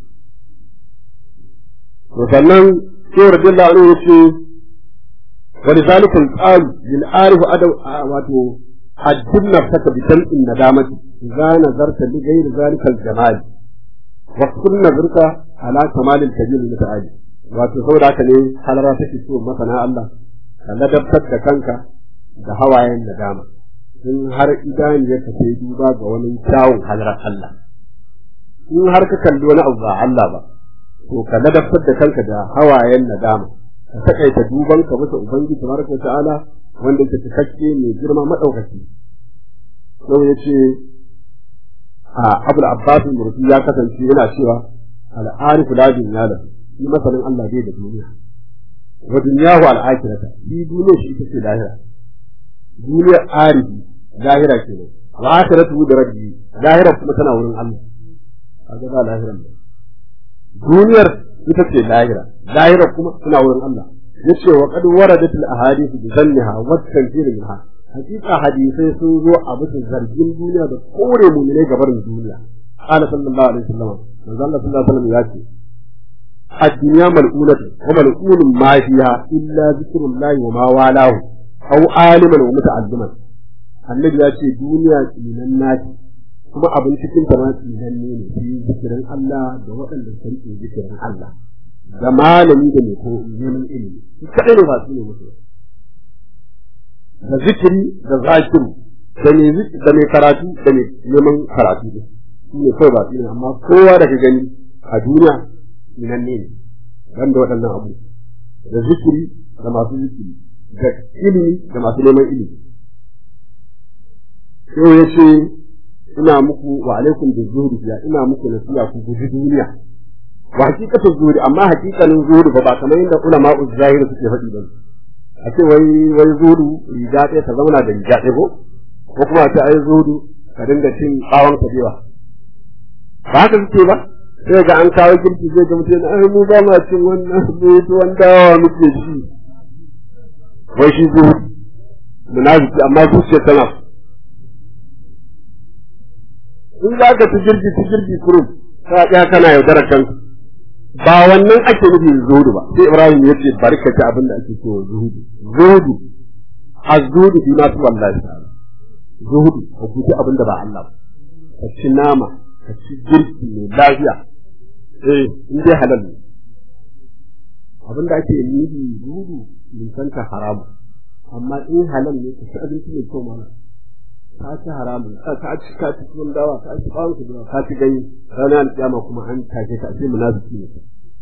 to sannan sai radiyallahu anhu yace wa lidhalika al-qalu lil arif adaw wato haddin nafsaka bi talqin nadamati idza nazarta li ghayri zalika al-jamal wa kun nazarta ala kamal al-kabir al-muta'ali wato saboda haka ne halara take so masana Allah ka ladabtar da kanka da hawayen nadama in har idan ya kace duba ga wani kyawun halarar Allah in har ka kalli wani abu ba Allah ba to ka ladabtar da kanka da hawayen nadama ka takaita duban ka bisa ubangiji tabaraka ta'ala wanda yake cikakke mai girma madaukaki sai yace Abul Abbas al-Mursi ya kasance yana cewa al-arif la dunya lahu shi masalan Allah bai da duniya wa dunyahu al-akhirata shi duniya shi ita ce lahira duniya arifi lahira kenan al-akhiratu da rabbi lahira kuma tana wurin Allah kaga ba lahira ne duniyar ita ce lahira lahira kuma tana wurin Allah yace wa qad waradat al-ahadith bi zanniha wa tanfir minha hakika hadisai sun zo a bisa zargin duniya da kore mu'minai gabarin duniya qala sallallahu alaihi wasallam manzo Allah sallallahu alaihi wasallam yace ad-dunya mal'unatu wa mal'unun ma fiha illa zikrullahi wa ma walahu aw aliman wa muta'alliman annabi yace duniya tsinan naki kuma abin cikin ta ma tsinan ne shi zikirin Allah da waɗanda sun yi zikirin Allah da malami da mai ko neman ilimi kadai ne ba su ne musu da zikiri da zakiru da mai karatu da mai neman karatu ne shi ne kawai ba su ne amma kowa da ka gani a duniya nan ne dan da waɗannan abu da zikiri da masu zikiri da ilimi da masu neman ilimi sai ya ce ina muku wa alaikum bi zuhri ina muku nasiha ku guji duniya wa hakikatu zuhri amma hakikanin zuhri ba kamar yadda ulama uzzahiri suke faɗi ba a ce wai zuhri riga ɗaya ta zauna da riga ɗaya ko kuma a ce ai zuhri ka dinga cin bawon kabewa ba haka suke ba sai ga an kawo girki zai ga mutum ai mu ba ma cin wannan tuwon dawa muke shi wai shi zuhri munafiki amma zuciya tana in za ka ci girgi kurum ka tsaya kana yaudarar kanka ba wannan ake nufi zuhudu ba sai Ibrahim ya ce barkata abin da ake cewa zuhudu az-zuhudu fi ma wallahi ta'ala zuhudu ka guji abin da ba Allah ba ka ci nama ka ci girki mai lafiya in dai halal ne abin da ake nufi zuhudu mun san ta haramu amma in halal ne ka ci abinci mai kyau mana ka ci haramun ka ci cikin dawa ka ci bawon ku ka ci gani ranar kiyama kuma an take ka ce munafiki ne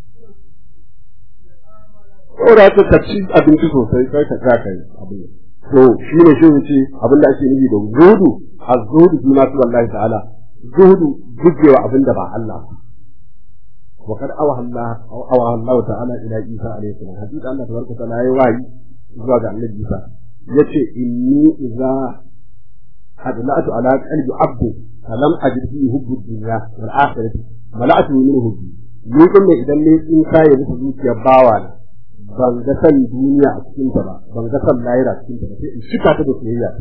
ora ta ci abinci sosai sai ka ga kai abin to shi ne shi wuce abin da ake nufi da zuhudu az-zuhudu fi ma wallahi ta'ala zuhudu gujewa abin da ba Allah wa kad awaha Allah ta'ala ila Isa alayhi salam hadisi Allah tabaraka ta'ala yayi wayi zuwa ga Annabi Isa yace inni idza أدلأت على قلب عبد فلم أجد فيه حب الدنيا والآخرة ملأته منه حبي يمكن إذا إن كان يبص يا باوانا بانغسل الدنيا أكينتها بانغسل لايرة أكينتها شكا تدخليها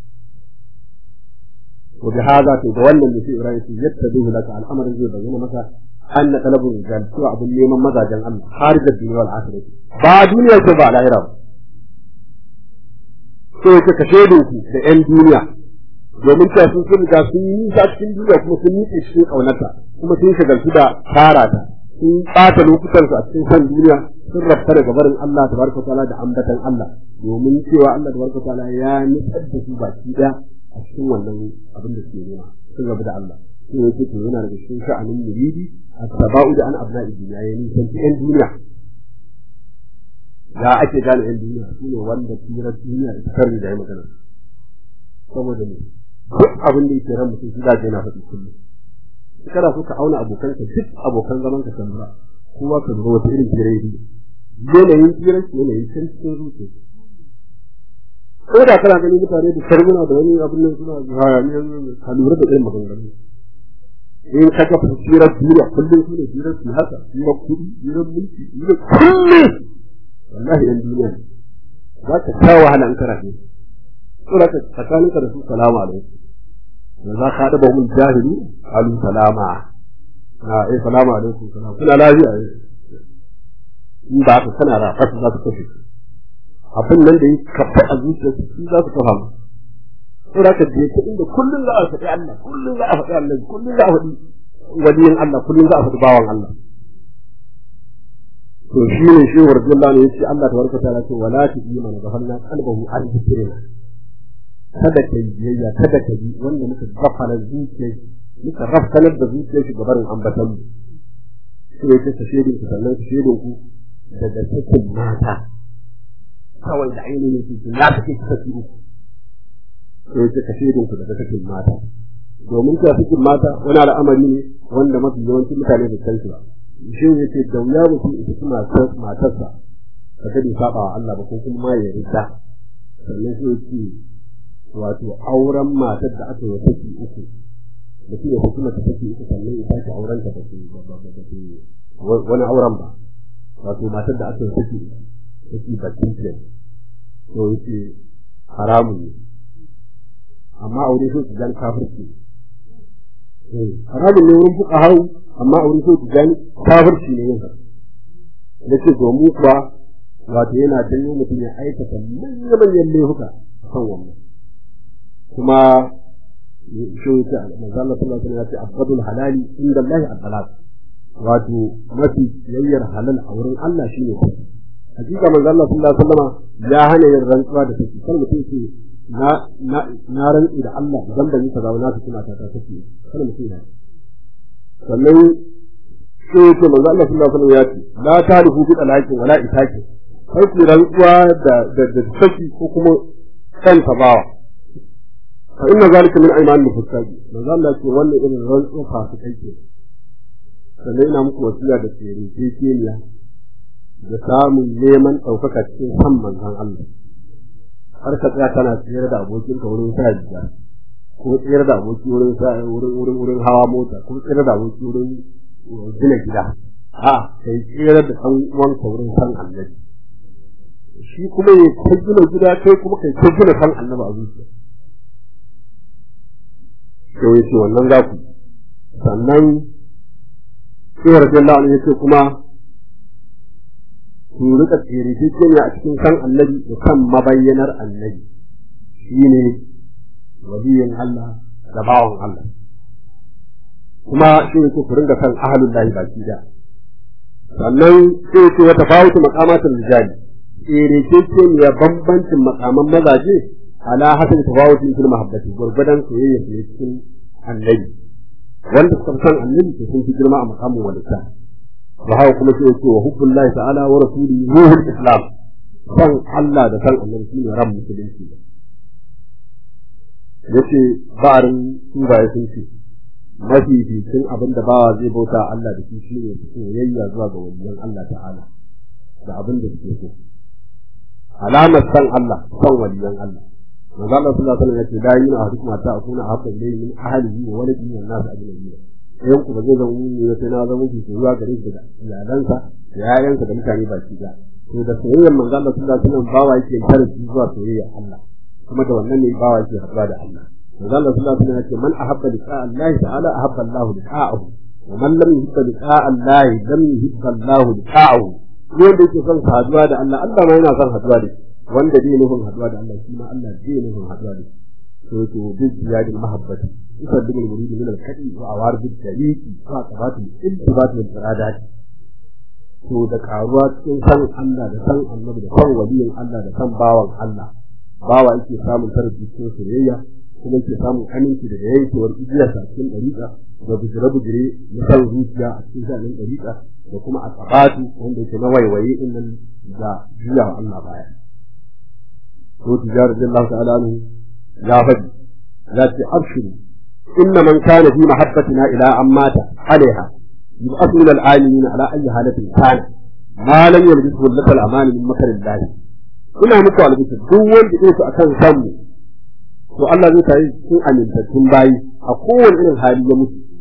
وبهذا تدولنا النسي إبراهيم يتبه لك على الأمر الذي بينما مثلا أن طلب الرجال سوى عبد اليمن ماذا جمع خارج الدنيا والآخرة بعد دنيا تبع لايرة sai ka kashe doku da 'yan duniya domin ta sun riga sun yi nisa cikin duniya kuma sun yi cikin kaunarta kuma sun shagaltu da tara ta sun ɓata lokutansu a cikin san duniya sun rafta daga barin Allah tabaraka ta'ala da ambatan Allah domin cewa Allah tabaraka ta'ala ya nutsar da su baki da a cikin wannan abin da suke nema sun rabu da Allah sai yake to yana daga cikin sha'anin muridi at-tabau da an abna'i duniya ya nisan cikin duniya ya ake gane yan duniya shine wanda tsira duniya ita karni da ya magana saboda ne duk abin da yake ran mutum shi zai yana faɗi kullum kada ku ka auna abokanka duk abokan zaman ka tambura kowa ka zo wata irin fira yi yanayin fira yanayin cikin zuciya ko da kana ganin mutane da sarguna da wani abin nan suna hayaniya ka lura da irin maganganu in ka ga fasirar duniya kullum su ne firar siyasa firar kuɗi firar mulki firar kullum wallahi yan duniya ne za ka sha wahala in kana ne saboda ka tsakaninka da su salamu alaikum da za ka haɗa ba mun jahili alu salama salamu alaikum salam kuna lafiya in ba ka kana rafa su za su kashe abin nan da ya kafa a zuciyarsu su za su kafa mu saboda ka je ta inda kullum za a faɗi Allah kullum za a faɗi Allah kullum za a faɗi waliyin Allah kullum za a faɗi bawan Allah to shi ne shi warjullahi ne yace Allah tabaraka ta'ala ce wala tu'minu ghafalna qalbahu an dhikrina kada ka yi biyayya kada ka yi wanda muka gafara zuciyar muka rafkanar da zuciyar shi gabarin ambatan mu sai ya ce shedin ku sannan shedin ku daga cikin mata kawai da ainihin su ya take kashi uku sai ya ce shedin ku daga cikin mata domin ka cikin mata wani al'amari ne wanda mafi yawancin mutane da san shi ba shi ne ce da wuya mutum ita kuma matarsa ka gani saba wa Allah ba ko kuma ya rida sannan sai ya ce wato auren matar da aka yi saki uku da shi ne kuma ta saki uku sannan ya sake auren ta wani auren ba wato matar da aka yi saki bakin ce to yace haramun ne amma aure so su jan kafirci haramun ne wurin fuka hau amma aure so su jan kafirci ne yin da ce domin kuwa wato yana janyo mutum ya aikata manyan laifuka kan wannan kuma shi ta manzo Allah sallallahu alaihi wasallam ya ce afdalul halali inda Allah at-talaq wato mafi yayyar halal a wurin Allah shine hakika manzo Allah sallallahu alaihi wasallam ya hana yin rantsuwa da take kar mutum ce na rantsi da Allah idan ban yi kaza ba na su tuna ta take kar mutum ya sannan sai ce manzo Allah sallallahu alaihi wasallam ya ce la tarifu bi talaqin wala itaqin kai ku rantsuwa da take ko kuma kan tabawa fa inna zalika min aymanil fusaji manzo Allah ce wannan irin rantsuwa fa su kai ke sannan ina muku wasiya da tsere kekeniya da samun neman ɗaukaka cikin san manzon Allah har ka tsaya kana tsere da abokin ka wurin sa jiya ko tsere da aboki wurin sa wurin hawa mota ko tsere da aboki wurin gina gida kai tsere da san uwan ka wurin san Annabi shi kuma ya kai gina gida kai kuma kai kai gina san Annabi a zuciya to yace wannan za ku sannan sai radiyallahu anhu yace kuma su rika tsere ne a cikin san Annabi da kan mabayyanar Annabi shine waliyin Allah da bawan Allah kuma shi ne ku ringa san ahlul lahi baki da sannan sai ce wata fawutu maqamatul rijali tsere ne ya bambancin makaman mazaje ala hasan tafawutin fil mahabbati gurgudan soyayya ne cikin Annabi wanda suka san Annabi sun fi girma a makamin walita وهو كما يقول وحب الله تعالى ورسوله روح الإسلام san Allah da san Allah shine ran musulunci yace barin tubaye sun ce mafi bikin abin da bawa zai bauta Allah da shi shine soyayya zuwa ga waliyan Allah ta'ala da abin da suke so alamar san Allah san waliyan Allah manzo Allah sallallahu alaihi wasallam yace la yuna ahaduma ta akuna habba ilayhi min ahlihi wa waladihi wa nas ajma'in yan ku ba zai zama ne sai na zama ki zuwa gare shi da iyalansa da yayansa da mutane baki da to da soyayyar manzo Allah sallallahu alaihi wasallam bawa yake tarbi zuwa soyayya Allah kuma da wannan ne bawa yake haɗuwa da Allah manzo Allah sallallahu alaihi wasallam yake man ahabba liqa Allah ta'ala ahabba Allah liqa'ahu wa man lam yuhibba liqa Allah lam yuhibba Allah liqa'ahu wanda yake son haɗuwa da Allah Allah ma yana son haɗuwa da shi wanda bai nufin haɗuwa da Allah shi ma Allah bai nufin haɗuwa da shi to bi ziyadil mahabbati يصدق المريد من الحديث وعوارض التاريخ وعقبات الانتباه والإرادات to da karuwa cikin san Allah da san Annabi da san waliyin Allah da san bawan Allah bawa yake samun tarbiyya cikin soyayya kuma yake samun aminci da yankewar igiya a cikin dariƙa da bujire na san zuciya a cikin zanen dariƙa da kuma aqabatu wanda yake na waiwaye innan da jiya Allah baya to tijarar Allah ta'ala ya faɗi la ta'abshiru إن من كان في محبتنا إلى أن مات عليها يبعث من العالمين على أي حالة كان ما لم يلبسه لك الأمان من مكر الله إنا مكوى لبسه دول بإنسو أكان سامو والله ذو تعيش سوء من تتنباي أقول إن الحالي يموت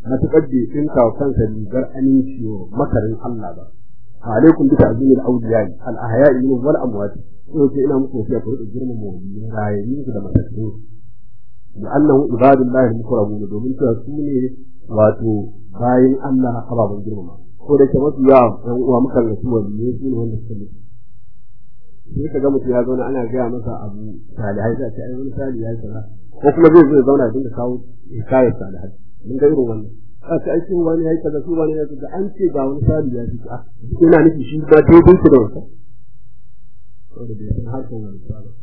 matuƙar bai ɗinka wa kansa rigar aminci wa makarin Allah ba alaikum bi ta'zimil awliya al ahya'i minhum wal amwat to ce ina muku wasiya ku rika girmama waliyin rayuwar da matattu da annahu ibadullahi al-mukarramun domin cewa su ne wato bayin Allah ababen girmama ko da ke wasu yawa ɗan uwa mukan ga su waliyai su ne wanda suka mutu sai ka ga mutum ya zauna ana gaya masa abu salihai sai a ce ai wani salihai kaza ko kuma zai zo ya zauna dinga kawo hikayar salihai mun ga irin wannan a ce aikin wani yayi kaza su wani yayi kaza an ce ga wani salihai ya ce a ina nufi shi ba daidai su da wasa saboda bai san harkar wani salihai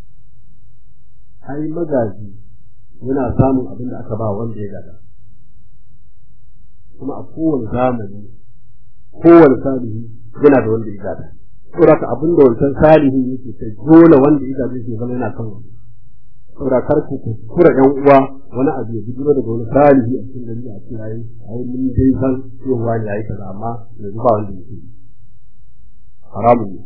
ai magaji yana samun abin da aka ba wanda ya gada kuma a kowane zamani kowane salihi yana da wanda ya gada saboda ka abin da wancan salihi yake sai dole wanda ya gada zai zama yana kan wani saboda kar ku kuskura ɗan uwa wani abu ya bijiro daga wani salihi a cikin gari a ce ai mun dai san cewa ya yi kaza amma yanzu ba wanda yake haramun ne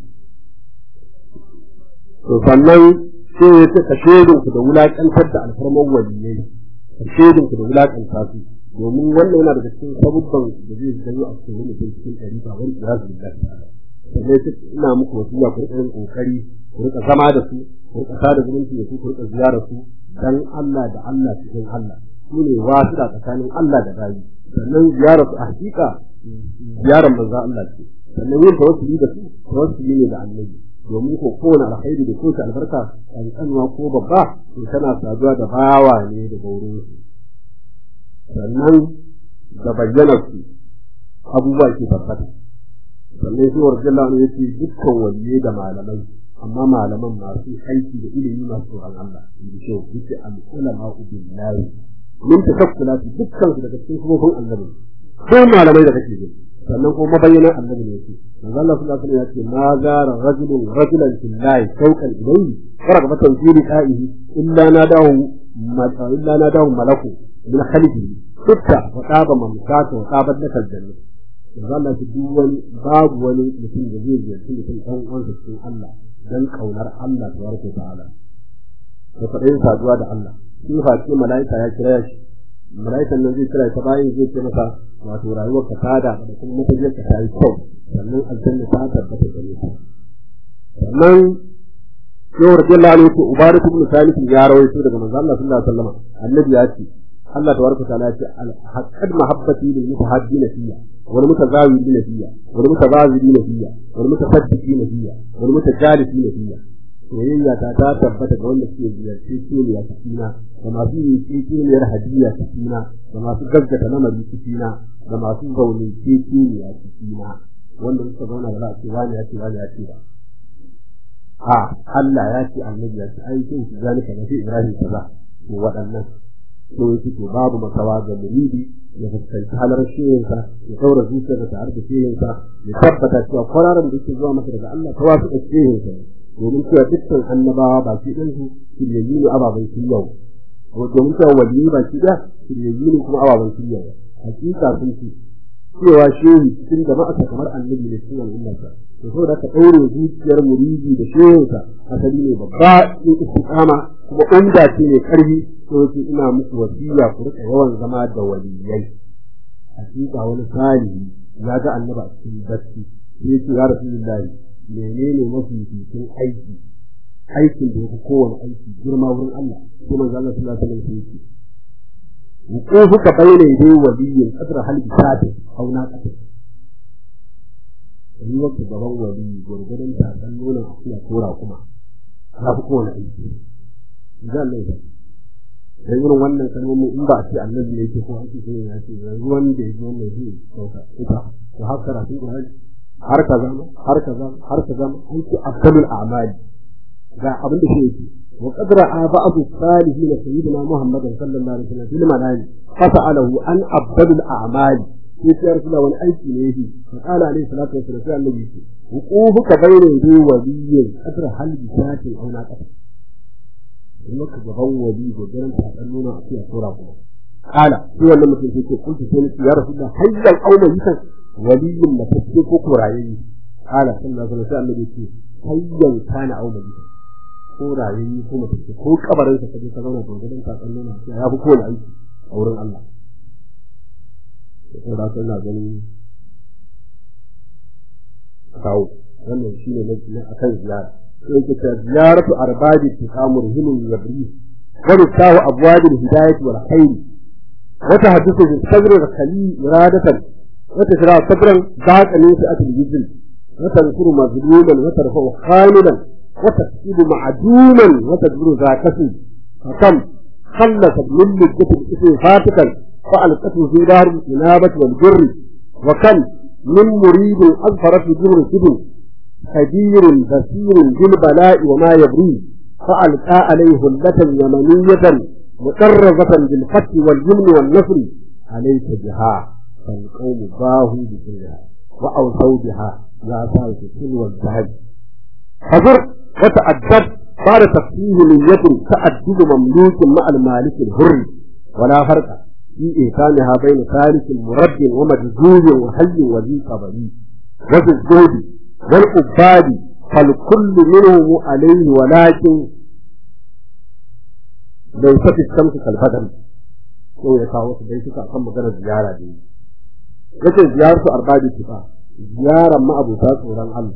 to sannan sai ya ce ka shedin ku da wulakantar da alfarman waliyai ka shedin ku da wulakanta su domin wannan yana daga cikin sabubban da zai janyo a cikin mutum cikin ɗari ba wani ya zubi da sannan ina muku wasiya ku rika yin kokari ku rika zama da su ku rika sada zumunci da su ku rika ziyara su dan Allah da Allah cikin Allah su ne wasu da tsakanin Allah da bayi sannan ziyara su a hakika ziyarar manzo Allah ce sannan yin tawassuli da su tawassuli ne da annabi domin ko kowane alkhairi da kowace albarka kankanuwa ko babba to tana saduwa da bawa ne da gaurin su sannan da bayyanar su abubuwa ke tabbata sannan shi warjalla ne yace dukkan waliye da malamai amma malaman masu aiki da ilimi masu tsoron Allah in shi yace al-ulama billahi min tafakkulati dukkan su daga cikin kuma annabi ko malamai da kake ji sannan kuma mabayyanan annabi ne yake manzo Allah sallallahu alaihi wasallam yace ma zara rajulun rajulan billahi shauqan ilayhi farqa batan fi liqa'ihi illa nadahu malaku min khalifihi tutta wa taba mamsaka wa tabat lakal jannah zalla shi duk wani babu wani mutum da zai yi mutum dan uwansa cikin Allah dan kaunar Allah tabaraka ta'ala da fadin saduwa da Allah shi fa ce malaika ya kira shi malaikan nan zai kira ta bayan zai ce masa wato rayuwar ka tada da kuma mutum ka tayi kyau sannan aljanna ta tabbata da ni sannan yau radiyallahu anhu ubaratu ibn salih ya rawaito daga manzo Allah sallallahu alaihi wasallam annabi ya ce Allah tabaraka ta'ala ya ce haqqad mahabbati lil mutahaddina fiyya wal mutazawidina fiyya wal mutazawidina fiyya wal mutasaddiqina fiyya wal mutajalisina fiyya soyayya ta tabbata ga wanda suke ziyarci kimiya cikina da masu yi kimiyar hadiyya cikina da masu gaggata lamari cikina da masu zaune kimiya cikina wanda suka zauna da za a ce wani ya ce wani ya ce ba Allah ya ce annabi ya ce ai kin shi zalika na fi Ibrahim kaza to waɗannan to yake to babu makawa ga muridi ya fuskanci halar shehinsa ya saura zuciyarsa ta harka shehinsa ya tabbata cewa kwararan da ke zuwa masa daga Allah ta wasu da shehinsa domin cewa dukkan annabawa ba shi ɗin su shiryayyu ne ababen shiryawa domin cewa waliyi ba shi ɗaya shiryayyu ne kuma ababen shiryawa hakika sun ce cewa shehi cikin jama'a kamar annabi ne cikin al'ummarsa to saboda ka ɗaure zuciyar muridi da shehinsa asali ne babba in istiqama kuma umda ce ne karfi to yake ina muku wasiya ku rika yawan zama da waliyai hakika wani salihi ya ga annabi a cikin bacci sai ce ya rasulullahi menene mafi cikin aikin da yake kowane aiki girma wurin Allah kuma manzo Allah sallallahu alaihi wasallam yake ko suka bayyana dai waliyin kadar halbi sati au na kasa ni wata gaban wali gurgurun ta dan nuna ya tora kuma za ku kowane aiki zan ne dan irin wannan kalmomi in ba a ce annabi yake ko an ce ya ce yanzu wanda yake wannan shi sauka ita to har karatu Qur'ani har kaza an ce afdalul a'mal ga abin da yake wa qadra ba'd as-salihin sayyidina Muhammad sallallahu alaihi wasallam bil malai fas'alahu an afdalul a'mal sai rasulullah wani aiki ne yake qala alaihi salatu wasallam sai annabi yake hukubuka bayna yadi waliyyin qadra hal bi sati aw na qadra maka gaban wali da garan ta dan nuna a cikin sura kuma qala sai wannan mutum sai ce kuntu sai ya rasulullah hayyan aw mayitan waliyin da take ko korayi ala sallallahu alaihi wasallam yake hayyan kana aw mayitan korayi ko mutum ko kabarin sa kaje ka zauna da gidan ta kallon ya fi kowa aiki a wurin Allah sai da kana ganin kawo wannan shine na akan ziyara sai ke ziyaratu arbadi tiqamur himun yabri wa tawu abwadil hidayati wal khair wa tahadduthu bil sabr al khali iradatan wa tashra sabran baqani fi atil jizl wa tankuru mazluman wa tarfa'u khalidan wa tasqidu ma'duman wa tadbiru zakati fakam خلت من الكتب فاتكا فألقته في دار الإنابة والجر وكم من مريد أظفرت بجمر سبل كبير بصير بالبلاء وما يبري فألقى عليه هلة يمنية مقرزة بالفتح والجمن والنصر عليك بها فالقوم باهوا بكلها وأوصوا بها لا تعرف السن والذهب حضر وتأدب بعد تفسيه نية تأدب مملوك مع المالك الهر ولا فرق في إيثانها بين ثالث مرد ومجزوز وحي وذي قبلي وفي الزهد والعباد فالكل منهم عليه ولكن ليست الشمس كالبدر سوى يقاوة بيتك أقام مجرد زيارة دي لكن زيارة أرباب الشفاء زيارة ما أبو ساس وران الله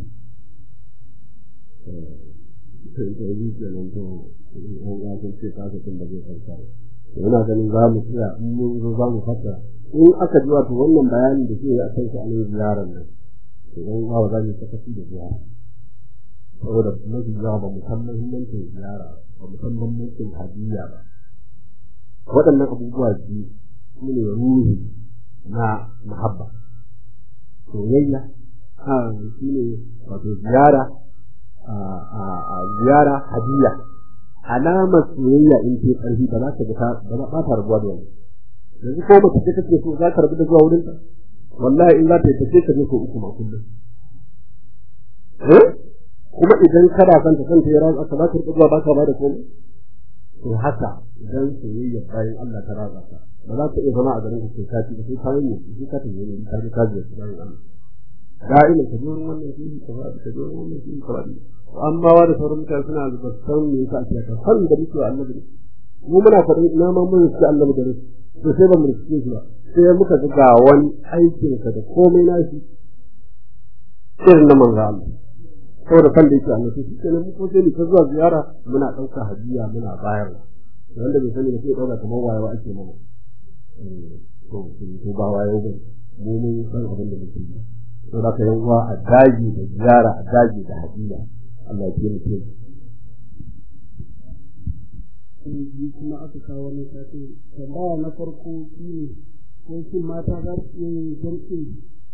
yana ganin za mu tsaya in mun zo za mu fasa in aka ji wato wannan bayanin da ke a kan shi a nan ziyarar nan to dan hawa za mu sakaci da ziyara saboda mafi yawa ba mu san muhimmancin ziyara ba mu san muhimmancin hadiyya ba waɗannan abubuwa biyu su ne ruhi na muhabba soyayya shi ne wato ziyara ziyara hadiyya alamar soyayya in ce karfi ba za ka ga ba ta rabuwa da wani yanzu ko mace ce kake so za ka rabu da zuwa wurin ta wallahi in za ta yi tace ka je ko uku ma kullum kuma idan kada san ta san ta yara aka ba ta zuwa ba ka ba da komai to haka idan soyayya bayan Allah ta raza ta ba za ka iya zama a garin ka sai sai ka yi ne ka ta yi ne ka ji ka ji bayan Allah da'ima ka zo wannan shi ka ba ka zo wannan shi ka ba amma wa da sauran mutane suna da san me yasa ake ka san da muke annabi mu muna fadin ina ma mun shi annabi da rasu to sai ba mu riske shi ba sai muka ga wani aikin sa da komai nashi irin na manzo Allah saboda kan da yake annabi shi kenan mu ko sai ni ta zuwa ziyara muna dauka hadiya muna bayarwa wanda bai sani da sai dauka kamar wayewa ake mana to ba wayewa ba mu mun san abin da muke yi to da ka yawa a daji da ziyara a daji da hadiya Allah ya mutu kuma aka kawo wani sati tambaya na farko shine ko shi mata za su yi jam'in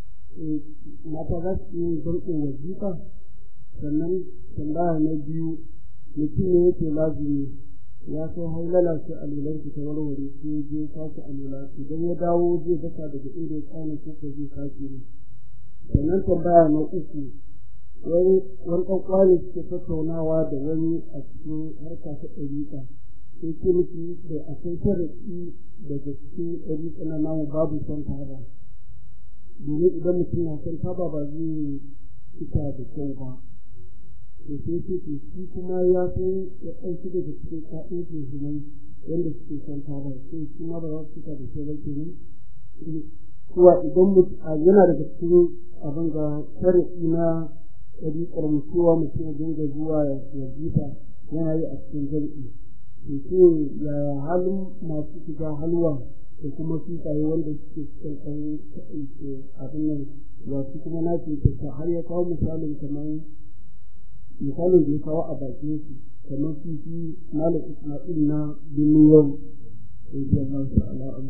wajifa sannan tambaya na biyu mutum ne yake lazimi ya kai haulala shi alulan ki ta warware sai je sake alula idan ya dawo zai daka daga inda ya tsane ko zai sake ne sannan tambaya na uku wani kwakwani suke tattaunawa da wani a cikin harka ta ɗariƙa sai ce miki da akwai sharaɗi daga cikin ɗariƙa na namu babu son taba domin idan mutum na son taba ba zai fita da kyau ba sai sai ce shi kuma ya san ya ɗauki daga cikin ƙa'in shehunai wanda suke son taba sai shi ma ba za su fita da kyau ba kenan kuwa idan yana daga cikin abin ga sharaɗi na ɗariƙar mutuwa mutum ya dinga zuwa ya jita yana yi a cikin jam'i ce ya halin masu shiga halwa da kuma tsuntsaye wanda suke cikin ɗan abin nan wasu kuma na ce ta har ya kawo misalin da ya kawo a bakin su kamar kifi malam Isma'il na duniyar da ya masu ala'ama.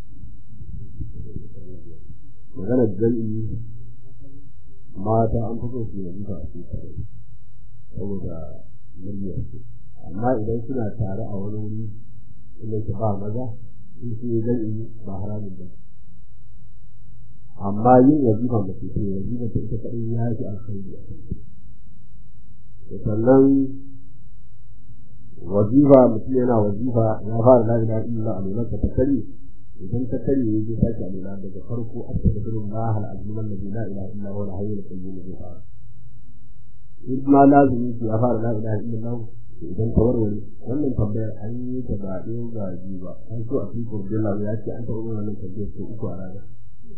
Maganar jam'i mata an fi so su yanzu ba a cikin saboda muryar su amma idan suna tare a wani wuri inda ke ba maza in su yi jam'i ba haramun ba amma yin wazifa mace ce wazifa ta ita kaɗai ya fi alkhairi sannan wazifa mutum yana wazifa ya fara la ilaha illa Allah ta kare idan ta kare ya je sake alula daga farko astaghfirullah al-azim alladhi la ilaha illa huwa al-hayyul qayyum zai fara in ma lazimi ya fara la ilaha illa Allah idan ta warware wannan tambayar an yi ta ba ɗaya ga biyu ba an so a cikin jalla ya ce an taɓa wannan tambayar ko uku a rana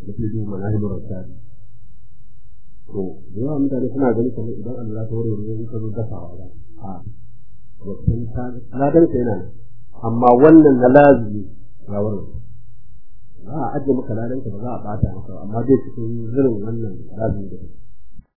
mutum zai manahimar rasari to da yawa mutane suna ganin kamar idan Allah ta warware ne in ka zo dafawa ba a wakil ta ladan ka yana amma wannan na lazimi ya warware za a ajiye maka ladan ka ba za a bata maka amma zai cikin zirin wannan lazimi da kake